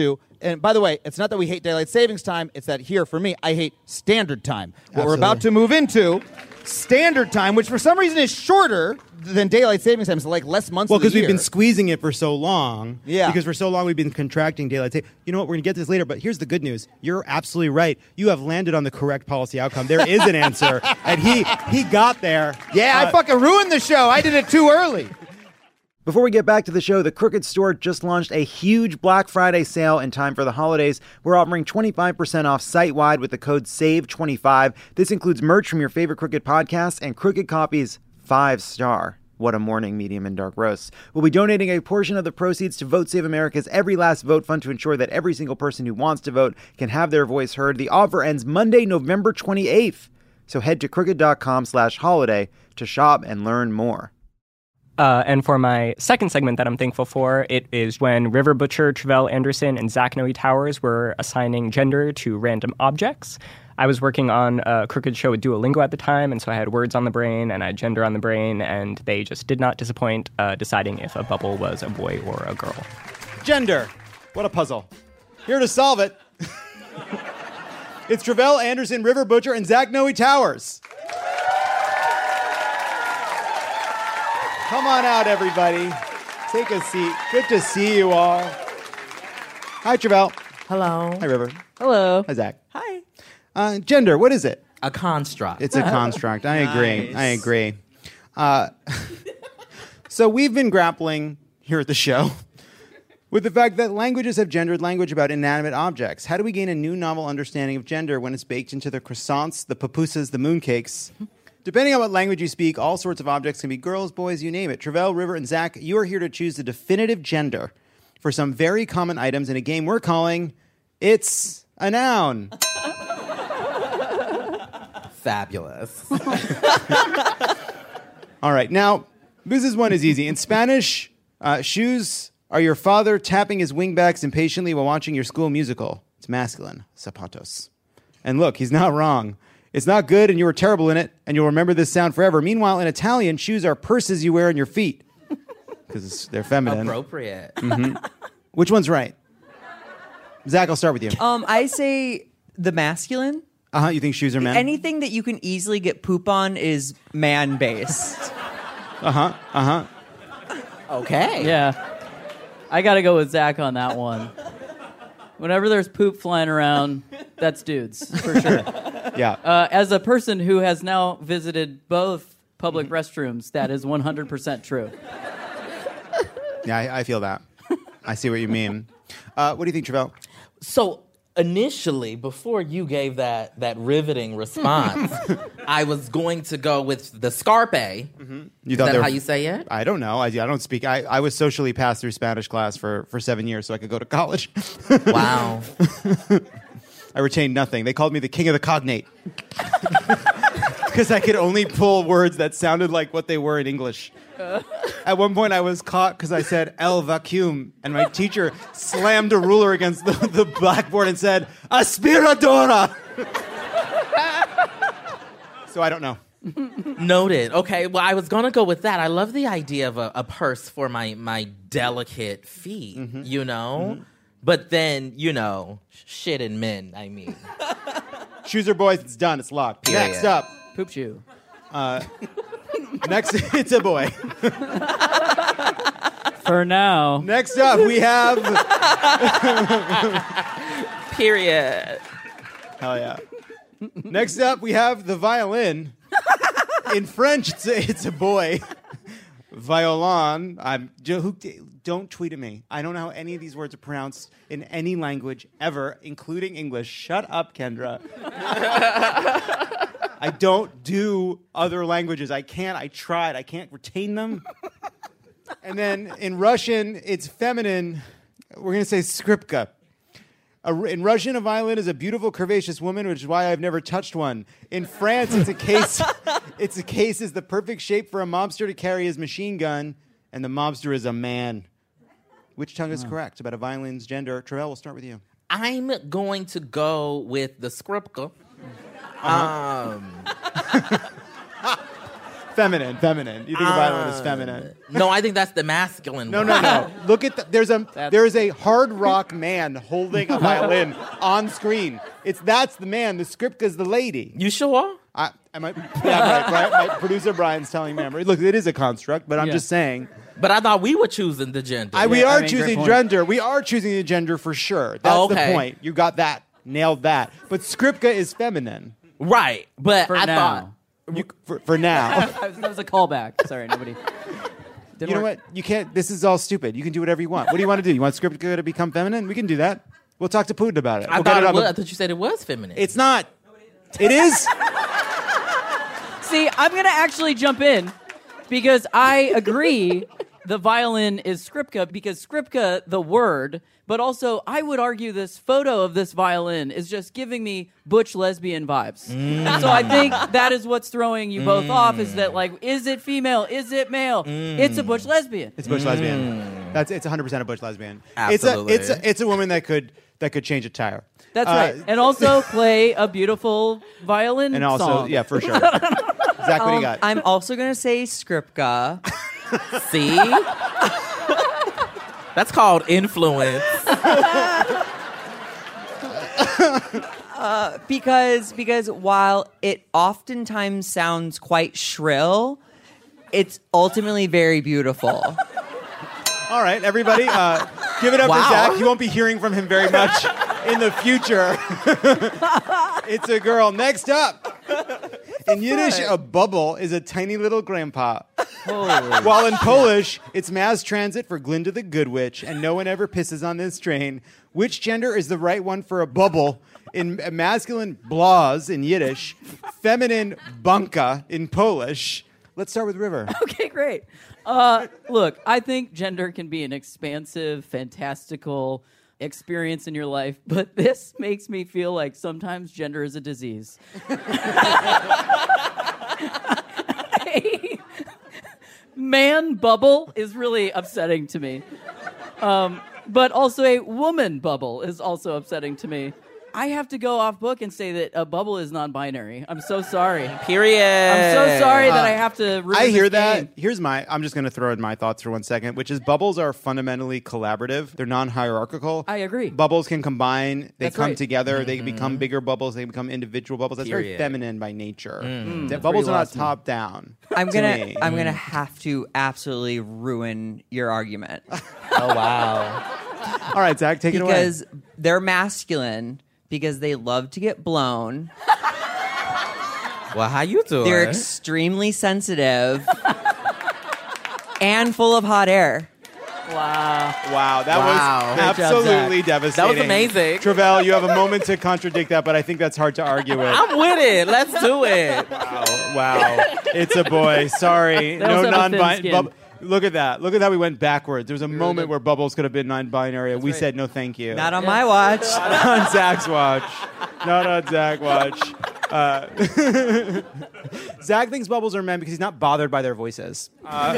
and by the way, it's not that we hate daylight savings time. It's that here, for me, I hate standard time. What we're Absolutely. about to move into, standard time, which for some reason is shorter than daylight savings time. It's like less months Well, of the because we've year. been squeezing it for so long. Yeah. Because for so long we've been contracting daylight savings. You know what? We're going to get to this later, but here's the good news. You're absolutely right. You have landed on the correct policy outcome. There is an answer, and he he got there. Yeah, I Uh, fucking ruined the show. I did it too early. Before we get back to the show, the Crooked Store just launched a huge Black Friday sale in time for the holidays. We're offering twenty-five percent off site-wide with the code save twenty-five. This includes merch from your favorite Crooked podcasts and Crooked Coffee's five-star What a Morning medium and dark roasts. We'll be donating a portion of the proceeds to Vote Save America's Every Last Vote Fund to ensure that every single person who wants to vote can have their voice heard. The offer ends Monday, November twenty-eighth. So head to crooked.com slash holiday to shop and learn more. Uh, and for my second segment that I'm thankful for, it is when River Butcher, Travell Anderson, and Zach Noe Towers were assigning gender to random objects. I was working on a Crooked show with Duolingo at the time, and so I had words on the brain and I had gender on the brain, and they just did not disappoint uh, deciding if a bubble was a boy or a girl. Gender. What a puzzle. Here to solve it. It's Travell Anderson, River Butcher, and Zach Noe Towers. Come on out, everybody. Take a seat. Good to see you all. Hi, Travell. Hello. Hi, River. Hello. Hi, Zach. Hi. Uh, gender, what is it? A construct. It's a construct. I agree. Nice. I agree. Uh, so we've been grappling here at the show with the fact that languages have gendered language about inanimate objects. How do we gain a new novel understanding of gender when it's baked into the croissants, the pupusas, the mooncakes? Depending on what language you speak, all sorts of objects can be girls, boys, you name it. Travell, River, and Zach, you are here to choose the definitive gender for some very common items in a game we're calling It's a Noun. Fabulous. All right, now, this is one is easy. In Spanish, uh, shoes are your father tapping his wingbacks impatiently while watching your school musical. It's masculine, zapatos. And look, he's not wrong. It's not good and you were terrible in it, and you'll remember this sound forever. Meanwhile, in Italian, shoes are purses you wear on your feet. Because they're feminine. Appropriate. Mhm. Which one's right? Zach, I'll start with you. Um, I say the masculine. Uh-huh, you think shoes are men? Anything that you can easily get poop on is man-based. Uh-huh, uh-huh. Okay. Yeah. I got to go with Zach on that one. Whenever there's poop flying around, that's dudes, for sure. Yeah. Uh, as a person who has now visited both public restrooms, that is one hundred percent true. Yeah, I, I feel that. I see what you mean. Uh, what do you think, Travell? So initially, before you gave that that riveting response, I was going to go with the scarpe. You Is thought that they were- how you say it? I don't know. I, I don't speak. I, I was socially passed through Spanish class for, for seven years so I could go to college. Wow. I retained nothing. They called me the king of the cognate. Because I could only pull words that sounded like what they were in English. At one point, I was caught because I said el vacuum, and my teacher slammed a ruler against the, the blackboard and said, aspiradora! So I don't know. Noted. Okay, well, I was going to go with that. I love the idea of a, a purse for my, my delicate feet, you know? But then, you know, shit and men, I mean. Shoes are boys, it's done, it's locked. Period. Next up. Poop shoe. Uh, next, it's a boy. For now. Next up, we have... Period. Hell yeah. Next up, we have the violin. In French, it's a, it's a boy. Violon. I'm, who, don't tweet at me. I don't know how any of these words are pronounced in any language ever, including English. Shut up, Kendra. I don't do other languages. I can't. I tried. I can't retain them. And then in Russian, it's feminine. We're going to say skripka. A, in Russian, a violin is a beautiful, curvaceous woman, which is why I've never touched one. In France, it's a case. It's a case is the perfect shape for a mobster to carry his machine gun, and the mobster is a man. Which tongue is correct about a violin's gender? Travell, we'll start with you. I'm going to go with the skripka. Uh-huh. Um, Feminine, feminine. You think a violin is feminine? No, I think that's the masculine. No, one. no, no. Look at the, there's a there is a hard rock man holding a violin on screen. It's that's the man. The Skripka's the lady. You sure? I, am I, yeah, right, right. My producer Brian's telling me. I'm right. Look, it is a construct, but I'm Yeah. just saying. But I thought we were choosing the gender. I, we Yeah, are I mean, great choosing point. gender. We are choosing the gender for sure. That's Oh, okay. the point. You got that. Nailed that. But Skripka is feminine. Right. But For I now. thought. You, for, for now. that was a callback. Sorry, nobody. Didn't You know work. what? You can't. This is all stupid. You can do whatever you want. What do you want to do? You want Skripka to become feminine? We can do that. We'll talk to Putin about it. I We'll thought get it on was, the- I thought you said it was feminine. It's not. It is. See, I'm going to actually jump in because I agree the violin is Skripka because Skripka, the word, but also I would argue this photo of this violin is just giving me butch lesbian vibes. Mm. So I think that is what's throwing you both off is that like, is it female? Is it male? It's a butch lesbian. It's butch lesbian. That's it's one hundred percent a butch lesbian. Absolutely. It's a it's a, it's a woman that could that could change a tire. That's Uh, right. And also play a beautiful violin And also, song. yeah, for sure. Zach, what do you Um, got? I'm also going to say Skripka. See? That's called influence. Uh, because because while it oftentimes sounds quite shrill, it's ultimately very beautiful. All right, everybody, uh, give it up Wow. for Zach. You won't be hearing from him very much in the future. It's a girl. Next up, in Yiddish, a bubble is a tiny little grandpa. While in Polish, it's mass transit for Glinda the Good Witch, and no one ever pisses on this train. Which gender is the right one for a bubble? In masculine, blas in Yiddish, feminine, banka in Polish. Let's start with River. Okay, great. Uh, look, I think gender can be an expansive, fantastical experience in your life, but this makes me feel like sometimes gender is a disease. Man bubble is really upsetting to me. Um, but also a woman bubble is also upsetting to me. I have to go off book and say that a bubble is non-binary. I'm so sorry. Period. I'm so sorry that Uh, I have to ruin I hear this that. game. Here's my. I'm just going to throw in my thoughts for one second, which is bubbles are fundamentally collaborative. They're non-hierarchical. I agree. Bubbles can combine. They That's come right. together. They become bigger bubbles. They become individual bubbles. That's very Period. feminine by nature. Mm. That That's bubbles where are you not lost me. top down. I'm to gonna me. I'm gonna have to absolutely ruin your argument. Oh, wow. All right, Zach, take it away. Because they're masculine because they love to get blown. Well, how you doing? They're extremely sensitive and full of hot air. Wow. Wow, that Wow. was Great job, absolutely Zach. devastating. That was amazing. Travell, you have a moment to contradict that, but I think that's hard to argue with. I'm with it. Let's do it. Wow, wow. It's a boy. Sorry. They no also have a thin non-binary. skin. Bub- Look at that. Look at how we went backwards. There was a moment where bubbles could have been non-binary, and we right. said no thank you. Not on my watch. Not on Zach's watch. Not on Zach's watch. Uh, Zach thinks bubbles are men because he's not bothered by their voices. Uh,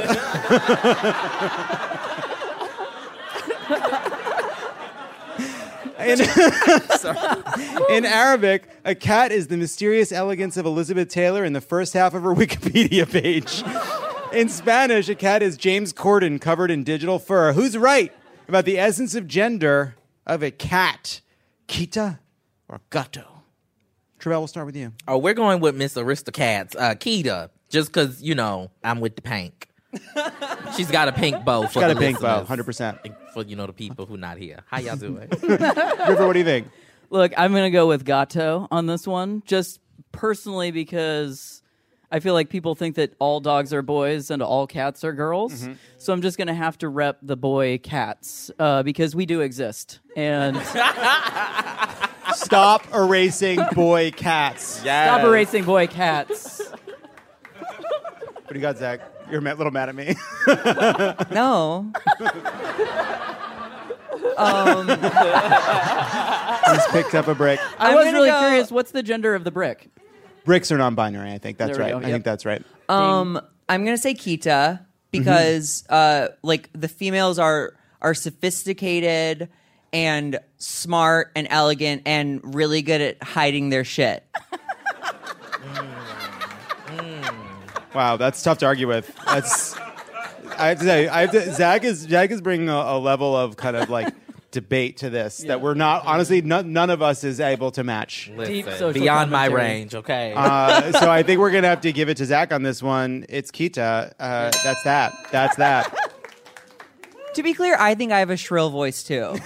in, in Arabic, a cat is the mysterious elegance of Elizabeth Taylor in the first half of her Wikipedia page. In Spanish, a cat is James Corden covered in digital fur. Who's right about the essence of gender of a cat? Kita or gato? Travell, we'll start with you. Oh, we're going with Miss Aristocats, uh, Keita, just because, you know, I'm with the pink. She's got a pink bow for She's got the a pink bow, listeners. one hundred percent. For, you know, the people who not here. How y'all doing? River, what do you think? Look, I'm going to go with Gato on this one, just personally because I feel like people think that all dogs are boys and all cats are girls. Mm-hmm. So I'm just going to have to rep the boy cats uh, because we do exist. And Stop erasing boy cats. stop erasing boy cats. What do you got, Zach? You're a little mad at me. No. um, He's picked up a brick. I I'm was gonna really go- curious. What's the gender of the brick? Bricks are non-binary, I think. That's There we right. go, I yep. think that's right. um, I'm gonna say Kita because uh, like the females are are sophisticated and smart and elegant and really good at hiding their shit. Wow, that's tough to argue with. That's I have to say, I have to, Zach is Zach is bringing a, a level of kind of like debate to this that we're not honestly none, none of us is able to match. Listen, beyond my range, okay. Uh, so I think we're gonna have to give it to Zach on this one. It's Kita. Uh, that's that. That's that. To be clear, I think I have a shrill voice too.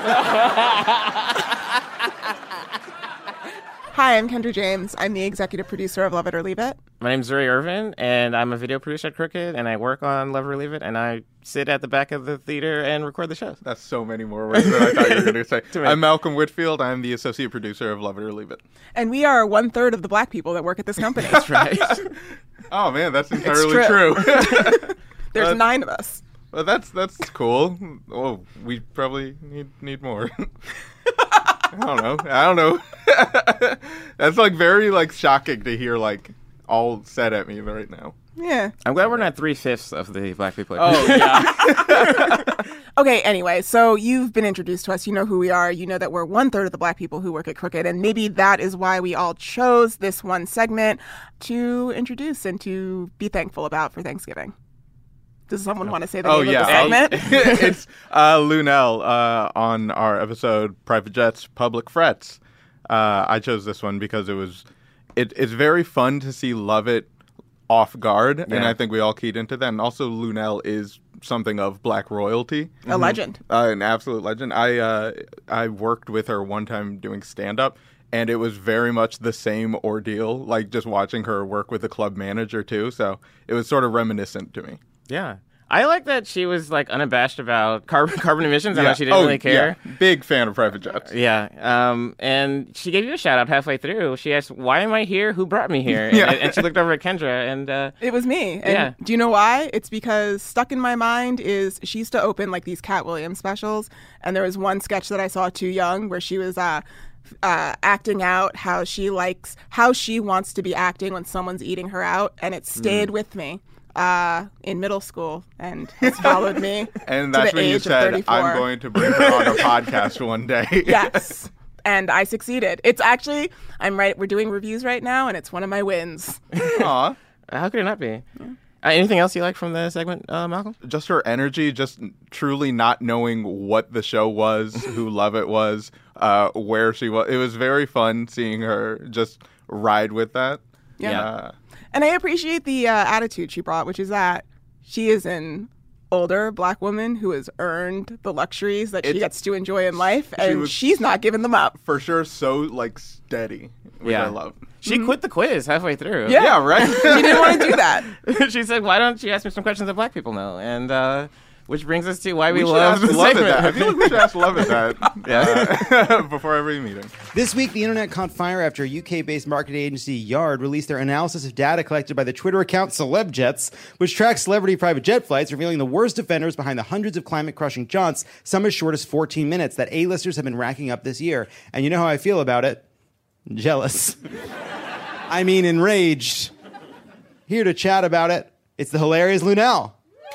Hi, I'm Kendra James. I'm the executive producer of Love It or Leave It. My name's Zuri Irvin, and I'm a video producer at Crooked, and I work on Love It or Leave It, and I sit at the back of the theater and record the shows. That's so many more words than I thought you were going to say. I'm Malcolm Whitfield. I'm the associate producer of Love It or Leave It. And we are one third of the black people that work at this company. That's right. Oh, man, that's entirely It's true. true. There's Uh, nine of us. Well, that's that's cool. Oh, we probably need need more. I don't know. I don't know. That's like very like shocking to hear like all said at me right now. Yeah. I'm glad we're not three-fifths of the black people. Oh, yeah. Okay, anyway, so you've been introduced to us. You know who we are. You know that we're one third of the black people who work at Crooked. And maybe that is why we all chose this one segment to introduce and to be thankful about for Thanksgiving. Does someone want to say the Oh, name yeah. of the segment? It's uh, Lunel uh, on our episode Private Jets, Public Frets. Uh, I chose this one because it was it, it's very fun to see Love It off guard, and Yeah. I think we all keyed into that. And also, Lunel is something of black royalty. A legend. Uh, an absolute legend. I uh, I worked with her one time doing stand-up, and it was very much the same ordeal, like just watching her work with a club manager, too. So it was sort of reminiscent to me. Yeah. I like that she was like unabashed about carbon carbon emissions. I know Yeah. she didn't Oh, really care. yeah. Big fan of private jets. Yeah. Um, and she gave you a shout out halfway through. She asked, "Why am I here? Who brought me here?" Yeah. And, and she looked over at Kendra, and uh, It was me. And Yeah. do you know why? It's because stuck in my mind is she used to open like these Cat Williams specials, and there was one sketch that I saw Too Young where she was uh, uh, acting out how she likes how she wants to be acting when someone's eating her out, and it stayed Mm. with me uh, in middle school and has followed me And to that's the when you age of said, thirty-four. I'm going to bring her on a podcast one day. Yes. And I succeeded. It's actually, I'm right, we're doing reviews right now, and it's one of my wins. Aw. How could it not be? Uh, anything else you like from the segment, uh, Malcolm? Just her energy, just truly not knowing what the show was, who Love It was, uh, where she was. It was very fun seeing her just ride with that. Yeah. Uh, And I appreciate the uh, attitude she brought, which is that she is an older black woman who has earned the luxuries that she It's- gets to enjoy in life, she and was- she's not giving them up. for sure, so like steady, which Yeah. I love. She quit the quiz halfway through. Yeah. Yeah, right? She didn't want to do that. She said, "Why don't you ask me some questions that black people know?" And uh, which brings us to why we, We should love ask the Love It segment. that. I feel like we should ask Love It that Yeah. uh, before every meeting. This week, the internet caught fire after U K-based marketing agency Yard released their analysis of data collected by the Twitter account CelebJets, which tracks celebrity private jet flights, revealing the worst offenders behind the hundreds of climate-crushing jaunts, some as short as fourteen minutes, that A-listers have been racking up this year. And you know how I feel about it? Jealous. I mean, enraged. Here to chat about it, it's the hilarious Lunel.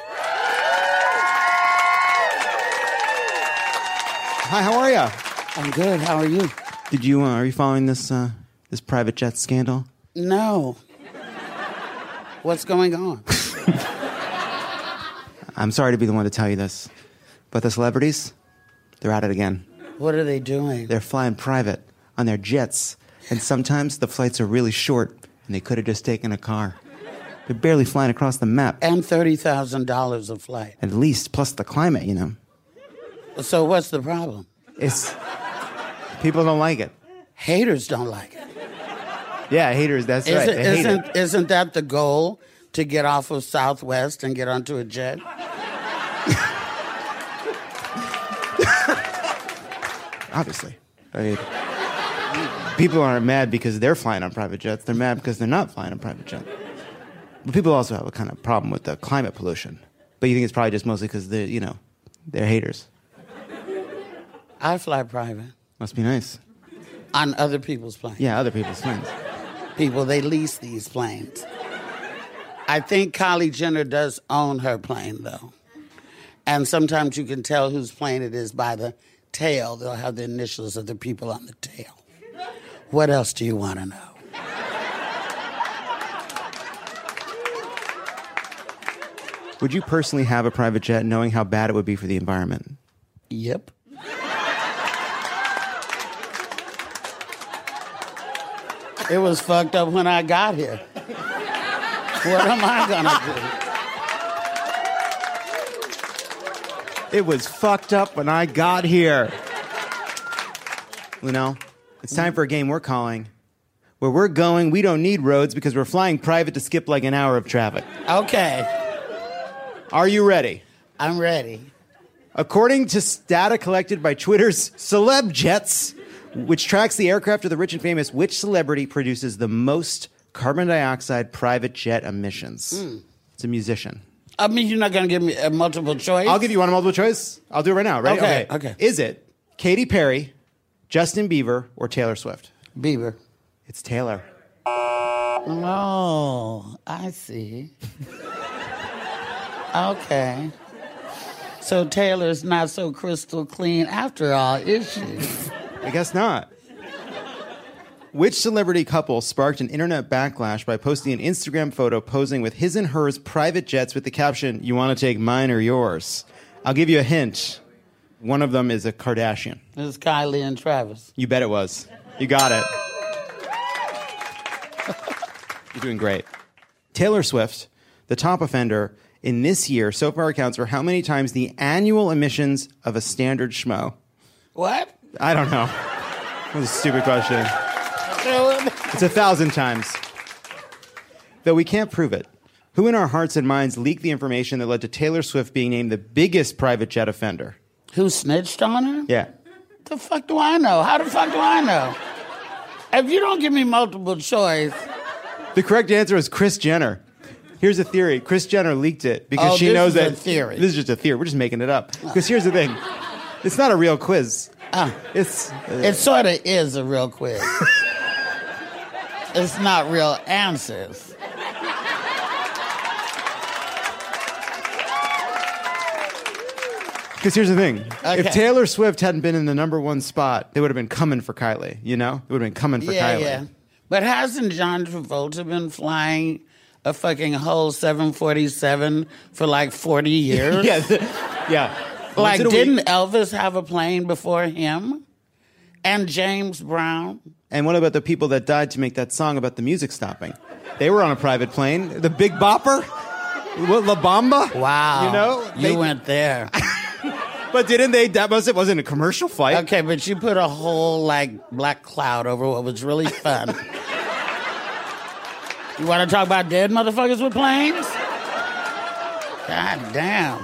Hi, how are you? I'm good. How are you? Did you, uh, are you following this, uh, this private jet scandal? No. What's going on? I'm sorry to be the one to tell you this, but the celebrities, they're at it again. What are they doing? They're flying private on their jets, and sometimes the flights are really short, and they could have just taken a car. They're barely flying across the map. And thirty thousand dollars a flight. At least, plus the climate, you know. So what's the problem? It's... people don't like it. Haters don't like it. Yeah, haters, that's right. Isn't, They hate isn't, it. isn't that the goal? To get off of Southwest and get onto a jet? Obviously. I mean, people aren't mad because they're flying on private jets. They're mad because they're not flying on private jets. But people also have a kind of problem with the climate pollution. But you think it's probably just mostly because they're, you know, they're haters. I fly private. Must be nice. On other people's planes. Yeah, other people's planes. People, they lease these planes. I think Kylie Jenner does own her plane, though. And sometimes you can tell whose plane it is by the tail. They'll have the initials of the people on the tail. What else do you want to know? Would you personally have a private jet knowing how bad it would be for the environment? Yep. It was fucked up when I got here. What am I gonna do? It was fucked up when I got here. Lunel, it's time for a game we're calling Where We're Going, We Don't Need Roads Because We're Flying Private to Skip Like an Hour of Traffic. Okay. Are you ready? I'm ready. According to data collected by Twitter's Celeb Jets, which tracks the aircraft of the rich and famous, which celebrity produces the most carbon dioxide private jet emissions? Mm. It's a musician. I mean, you're not going to give me a multiple choice? I'll give you one multiple choice. I'll do it right now. Ready? Okay, okay. Is it Katy Perry, Justin Bieber, or Taylor Swift? Bieber. It's Taylor. Oh, I see. Okay. So Taylor's not so crystal clean after all, is she? I guess not. Which celebrity couple sparked an internet backlash by posting an Instagram photo posing with his and hers private jets with the caption, "You want to take mine or yours?" I'll give you a hint. One of them is a Kardashian. It was Kylie and Travis. You bet it was. You got it. You're doing great. Taylor Swift, the top offender in this year, so far accounts for how many times the annual emissions of a standard schmo? What? I don't know. That was a stupid question. It's a thousand times. Though we can't prove it. Who in our hearts and minds leaked the information that led to Taylor Swift being named the biggest private jet offender? Who snitched on her? Yeah. The fuck do I know? How the fuck do I know? If you don't give me multiple choice. The correct answer is Kris Jenner. Here's a theory. Kris Jenner leaked it because oh, she this knows is that a theory. This is just a theory. We're just making it up. Because here's the thing. It's not a real quiz. Uh, it's uh, it sort of is a real quiz. It's not real answers. Because here's the thing. Okay. If Taylor Swift hadn't been in the number one spot, they would have been coming for Kylie, you know? It would have been coming for yeah, Kylie. Yeah. But hasn't John Travolta been flying a fucking whole seven forty-seven for like forty years? yeah. yeah. Like, Once in a didn't week. Elvis have a plane before him? And James Brown? And what about the people that died to make that song about the music stopping? They were on a private plane. The Big Bopper? What, La Bamba? Wow. You know? You They- went there. But didn't they? That must, it wasn't a commercial flight. Okay, but you put a whole, like, black cloud over what was really fun. You want to talk about dead motherfuckers with planes? God damn.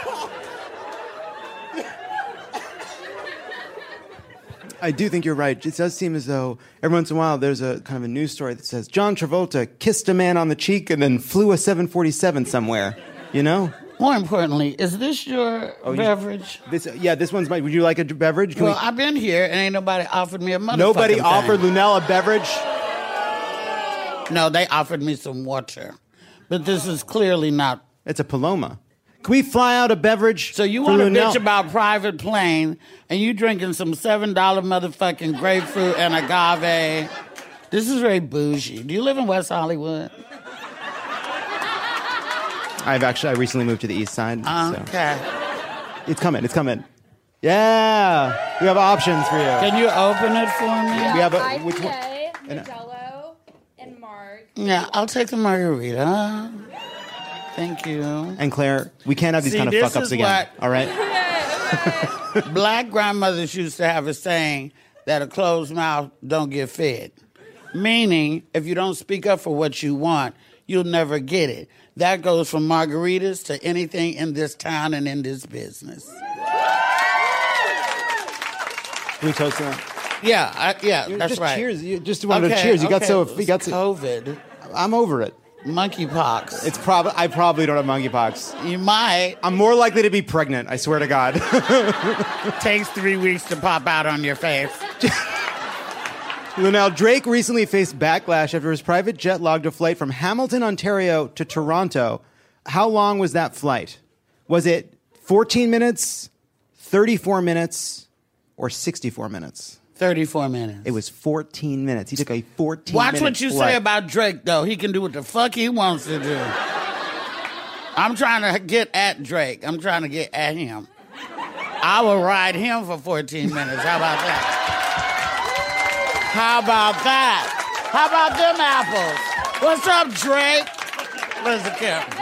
I do think you're right. It does seem as though every once in a while there's a kind of a news story that says John Travolta kissed a man on the cheek and then flew a seven forty-seven somewhere. You know? More importantly, is this your Oh, you- beverage? This, yeah, this one's mine. Would you like a beverage? Can Well, we- I've been here and ain't nobody offered me a motherfucking Nobody thing. offered Lunel a beverage? No, they offered me some water. But this is clearly not. It's a Paloma. Can we fly out a beverage? So you for want to Lunel? bitch about private plane and you drinking some seven dollar motherfucking grapefruit and agave. This is very bougie. Do you live in West Hollywood? I've actually, I recently moved to the east side. so. Okay. It's coming, it's coming. Yeah, we have options for you. Can you open it for me? We have a, which one? I P A, And- Modelo, and Mark. Yeah, I'll take the margarita. Thank you. And Claire, we can't have these See, kind of this fuck ups is again. what- All right? Black grandmothers used to have a saying that a closed mouth don't get fed. Meaning, if you don't speak up for what you want, you'll never get it. That goes from margaritas to anything in this town and in this business. Can we toast them? Yeah, I, yeah, You that's just right. cheers. You just wanted to Okay, cheers. You got okay, so. it You was got so. COVID. I'm over it. Monkeypox. It's probably. I probably don't have monkeypox. You might. I'm more likely to be pregnant. I swear to God. Takes three weeks to pop out on your face. Now, Drake recently faced backlash after his private jet logged a flight from Hamilton, Ontario to Toronto. How long was that flight? Was it fourteen minutes, thirty-four minutes, or sixty-four minutes? thirty-four minutes. It was fourteen minutes. He took a fourteen Watch minute what you flight. say about Drake, though. He can do what the fuck he wants to do. I'm trying to get at Drake. I'm trying to get at him. I will ride him for fourteen minutes. How about that? How about that? How about them apples? What's up, Drake? Where's the camera?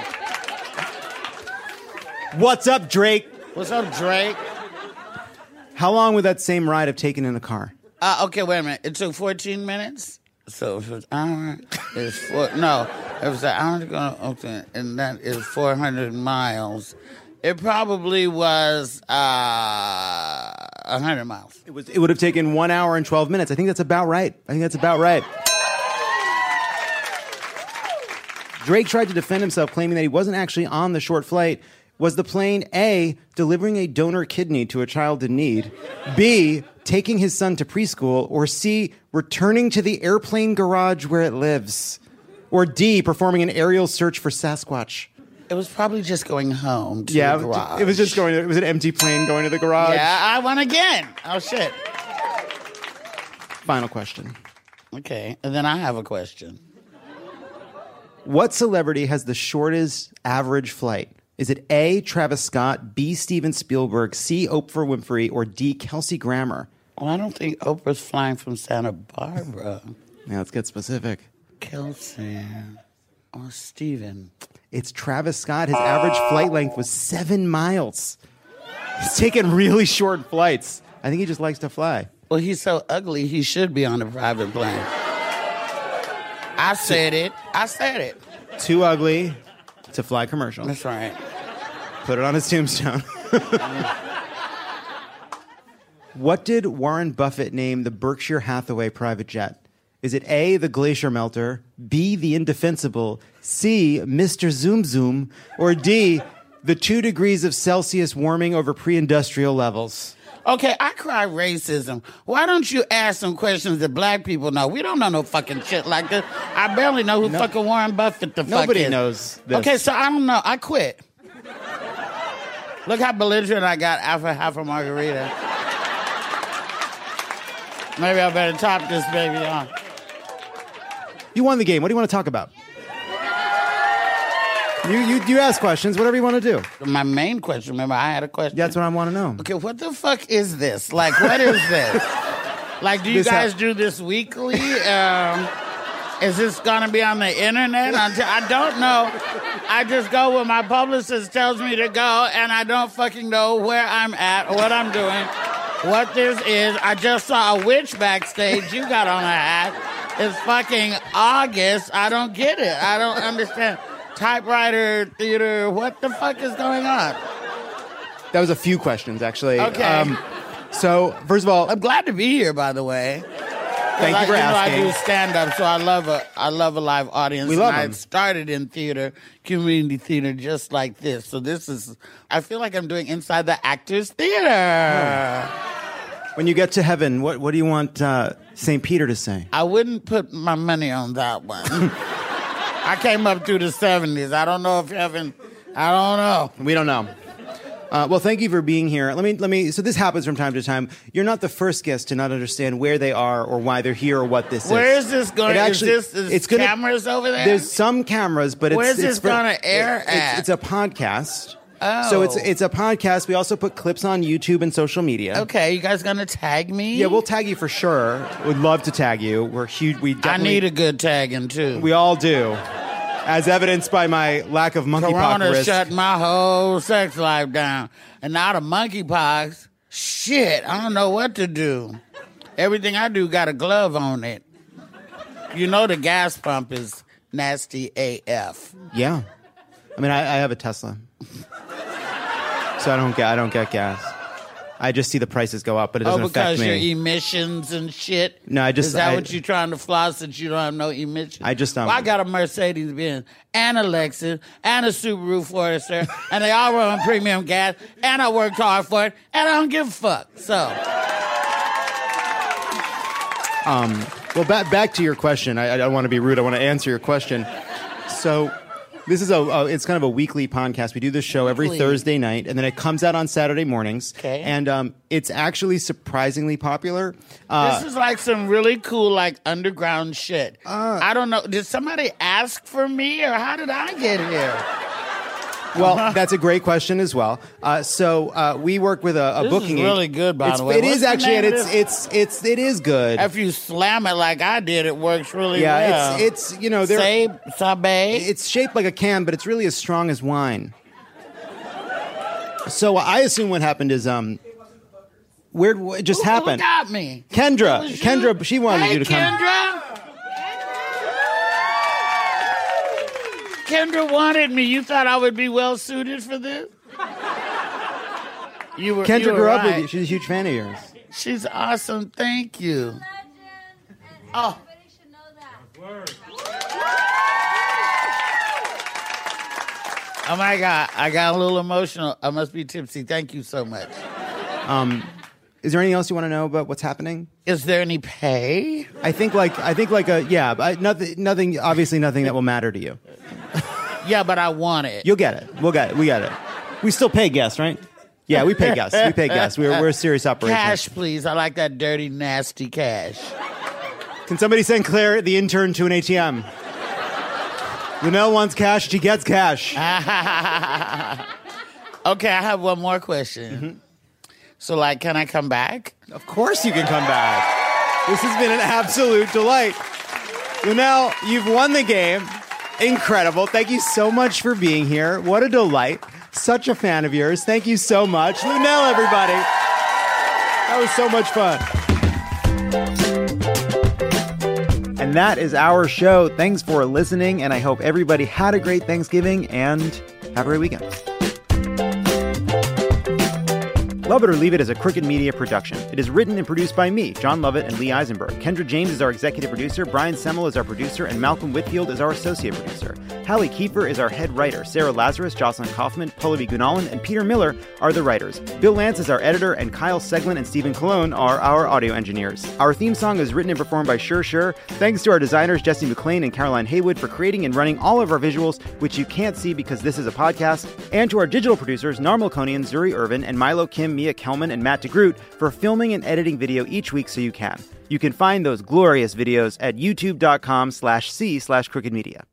What's up, Drake? What's up, Drake? How long would that same ride have taken in a car? Uh, okay, wait a minute. It took fourteen minutes? So if it's an hour, it's four, no, it was an hour to go, okay, and that is four hundred miles. It probably was uh, one hundred miles. It was. It would have taken one hour and twelve minutes. I think that's about right. I think that's about right. Drake tried to defend himself, claiming that he wasn't actually on the short flight. Was the plane A, delivering a donor kidney to a child in need, B, taking his son to preschool, or C, returning to the airplane garage where it lives, or D, performing an aerial search for Sasquatch? It was probably just going home to yeah, the garage. It was just going. It was an empty plane going to the garage. Yeah, I won again. Oh, shit. Final question. Okay, and then I have a question. What celebrity has the shortest average flight? Is it A, Travis Scott, B, Steven Spielberg, C, Oprah Winfrey, or D, Kelsey Grammer? Well, I don't think Oprah's flying from Santa Barbara. Now, let's get specific. Kelsey or Steven. It's Travis Scott. His average flight length was seven miles. He's taking really short flights. I think he just likes to fly. Well, he's so ugly, he should be on a private plane. I said it. I said it. Too ugly to fly commercial. That's right. Put it on his tombstone. What did Warren Buffett name the Berkshire Hathaway private jet? Is it A, the Glacier Melter, B, the Indefensible, C, Mister Zoom Zoom, or D, the two degrees of Celsius warming over pre-industrial levels? Okay, I cry racism. Why don't you ask some questions that black people know? We don't know no fucking shit like this. I barely know who No. fucking Warren Buffett the fuck is. Nobody knows this. Okay, so I don't know. I quit. Look how belligerent I got after half a margarita. Maybe I better top this baby on. You won the game. What do you want to talk about? You you you ask questions, whatever you want to do. My main question, remember, I had a question. That's what I want to know. Okay, what the fuck is this? Like, what is this? Like, do you This guys ha- do this weekly? Um, is this gonna be on the internet? Until, I don't know. I just go where my publicist tells me to go, and I don't fucking know where I'm at or what I'm doing, what this is. I just saw a witch backstage. You got on a hat. It's fucking August. I don't get it. I don't understand. Typewriter theater. What the fuck is going on? That was a few questions, actually. Okay. Um, so, first of all, I'm glad to be here, by the way. Thank you for I, you asking. know, I do stand up, so I love a I love a live audience. We love and I them. started in theater, community theater, just like this. So this is. I feel like I'm doing Inside the Actors Theater. when you get to heaven, what what do you want uh, Saint Peter to say? I wouldn't put my money on that one. I came up through the seventies. I don't know if heaven. I don't know. We don't know. Uh, well, thank you for being here. Let me let me. So this happens from time to time. You're not the first guest to not understand where they are or why they're here or what this Where is. is this going? It actually- is this is it's gonna- cameras over there? There's some cameras, but it's Where's it's this for- gonna air it's, at? It's a podcast. Oh. So it's it's a podcast. We also put clips on YouTube and social media. Okay, you guys gonna tag me? Yeah, we'll tag you for sure. Would love to tag you. We're huge. We I definitely, need a good tagging too. We all do, as evidenced by my lack of monkeypox Corona risk. shut my whole sex life down. And now the monkeypox, shit, I don't know what to do. Everything I do got a glove on it. You know the gas pump is nasty A F. Yeah, I mean, I, I have a Tesla, so I don't get I don't get gas. I just see the prices go up, but it doesn't Oh, affect because me. your emissions and shit? No, I just- Is that I- what you're trying to floss, that you don't have no emissions? I just um. Well, I got a Mercedes-Benz and a Lexus and a Subaru Forester, and they all run on premium gas, and I worked hard for it, and I don't give a fuck. So, Um, well, back back to your question. I, I don't want to be rude. I want to answer your question. So, this is a uh, it's kind of a weekly podcast. We do this show every Weekly. Thursday night, and then it comes out on Saturday mornings. Okay. And um, it's actually surprisingly popular. Uh, this is like some really cool, like, underground shit. I don't know. Did somebody ask for me, or how did I get here? Well, that's a great question as well. Uh, so uh, we work with a, a This booking. is really agent. good, by It's- the way. It What's is the actually, and name of it's this? it's it's it is good. If you slam it like I did, it works really yeah, well. it's it's you know they're Sabe, sabe. It's shaped like a can, but it's really as strong as wine. So I assume what happened is um, where it just Who- happened. Who got me? Kendra, It was you? Kendra, she wanted hey, you to come. Kendra. Kendra wanted me. You thought I would be well suited for this? You were. Kendra you were grew up with right. you. She's a huge fan of yours. She's awesome. Thank you. Oh. Oh my God, I got a little emotional. I must be tipsy. Thank you so much. Um, is there anything else you want to know about what's happening? Is there any pay? I think like I think like a yeah, but nothing. Nothing. Obviously, nothing that will matter to you. Yeah, but I want it. You'll get it. We'll get it. We got it. We still pay guests, right? Yeah, we pay guests. We pay guests. We're we're a serious operation. Cash, please. I like that dirty, nasty cash. Can somebody send Claire, the intern, to an A T M? Lunel wants cash. She gets cash. Okay, I have one more question. Mm-hmm. So, like, can I come back? Of course you can come back. This has been an absolute delight. Lunel, you've won the game. Incredible. Thank you so much for being here. What a delight. Such a fan of yours. Thank you so much. Lunel, everybody. That was so much fun. And that is our show. Thanks for listening, and I hope everybody had a great Thanksgiving and have a great weekend. Love It or Leave It is a Crooked Media production. It is written and produced by me, John Lovett, and Lee Eisenberg. Kendra James is our executive producer, Brian Semmel is our producer, and Malcolm Whitfield is our associate producer. Hallie Kiefer is our head writer. Sarah Lazarus, Jocelyn Kaufman, Pallavi Gunalan, and Peter Miller are the writers. Bill Lance is our editor, and Kyle Seglin and Stephen Colon are our audio engineers. Our theme song is written and performed by Sure Sure. Thanks to our designers, Jesse McLean and Caroline Haywood, for creating and running all of our visuals, which you can't see because this is a podcast, and to our digital producers, Narmal Konian, Zuri Irvin, and Milo Kim, Mia Kelman, and Matt DeGroot for filming and editing video each week so you can. You can find those glorious videos at youtube.com slash c slash crooked media.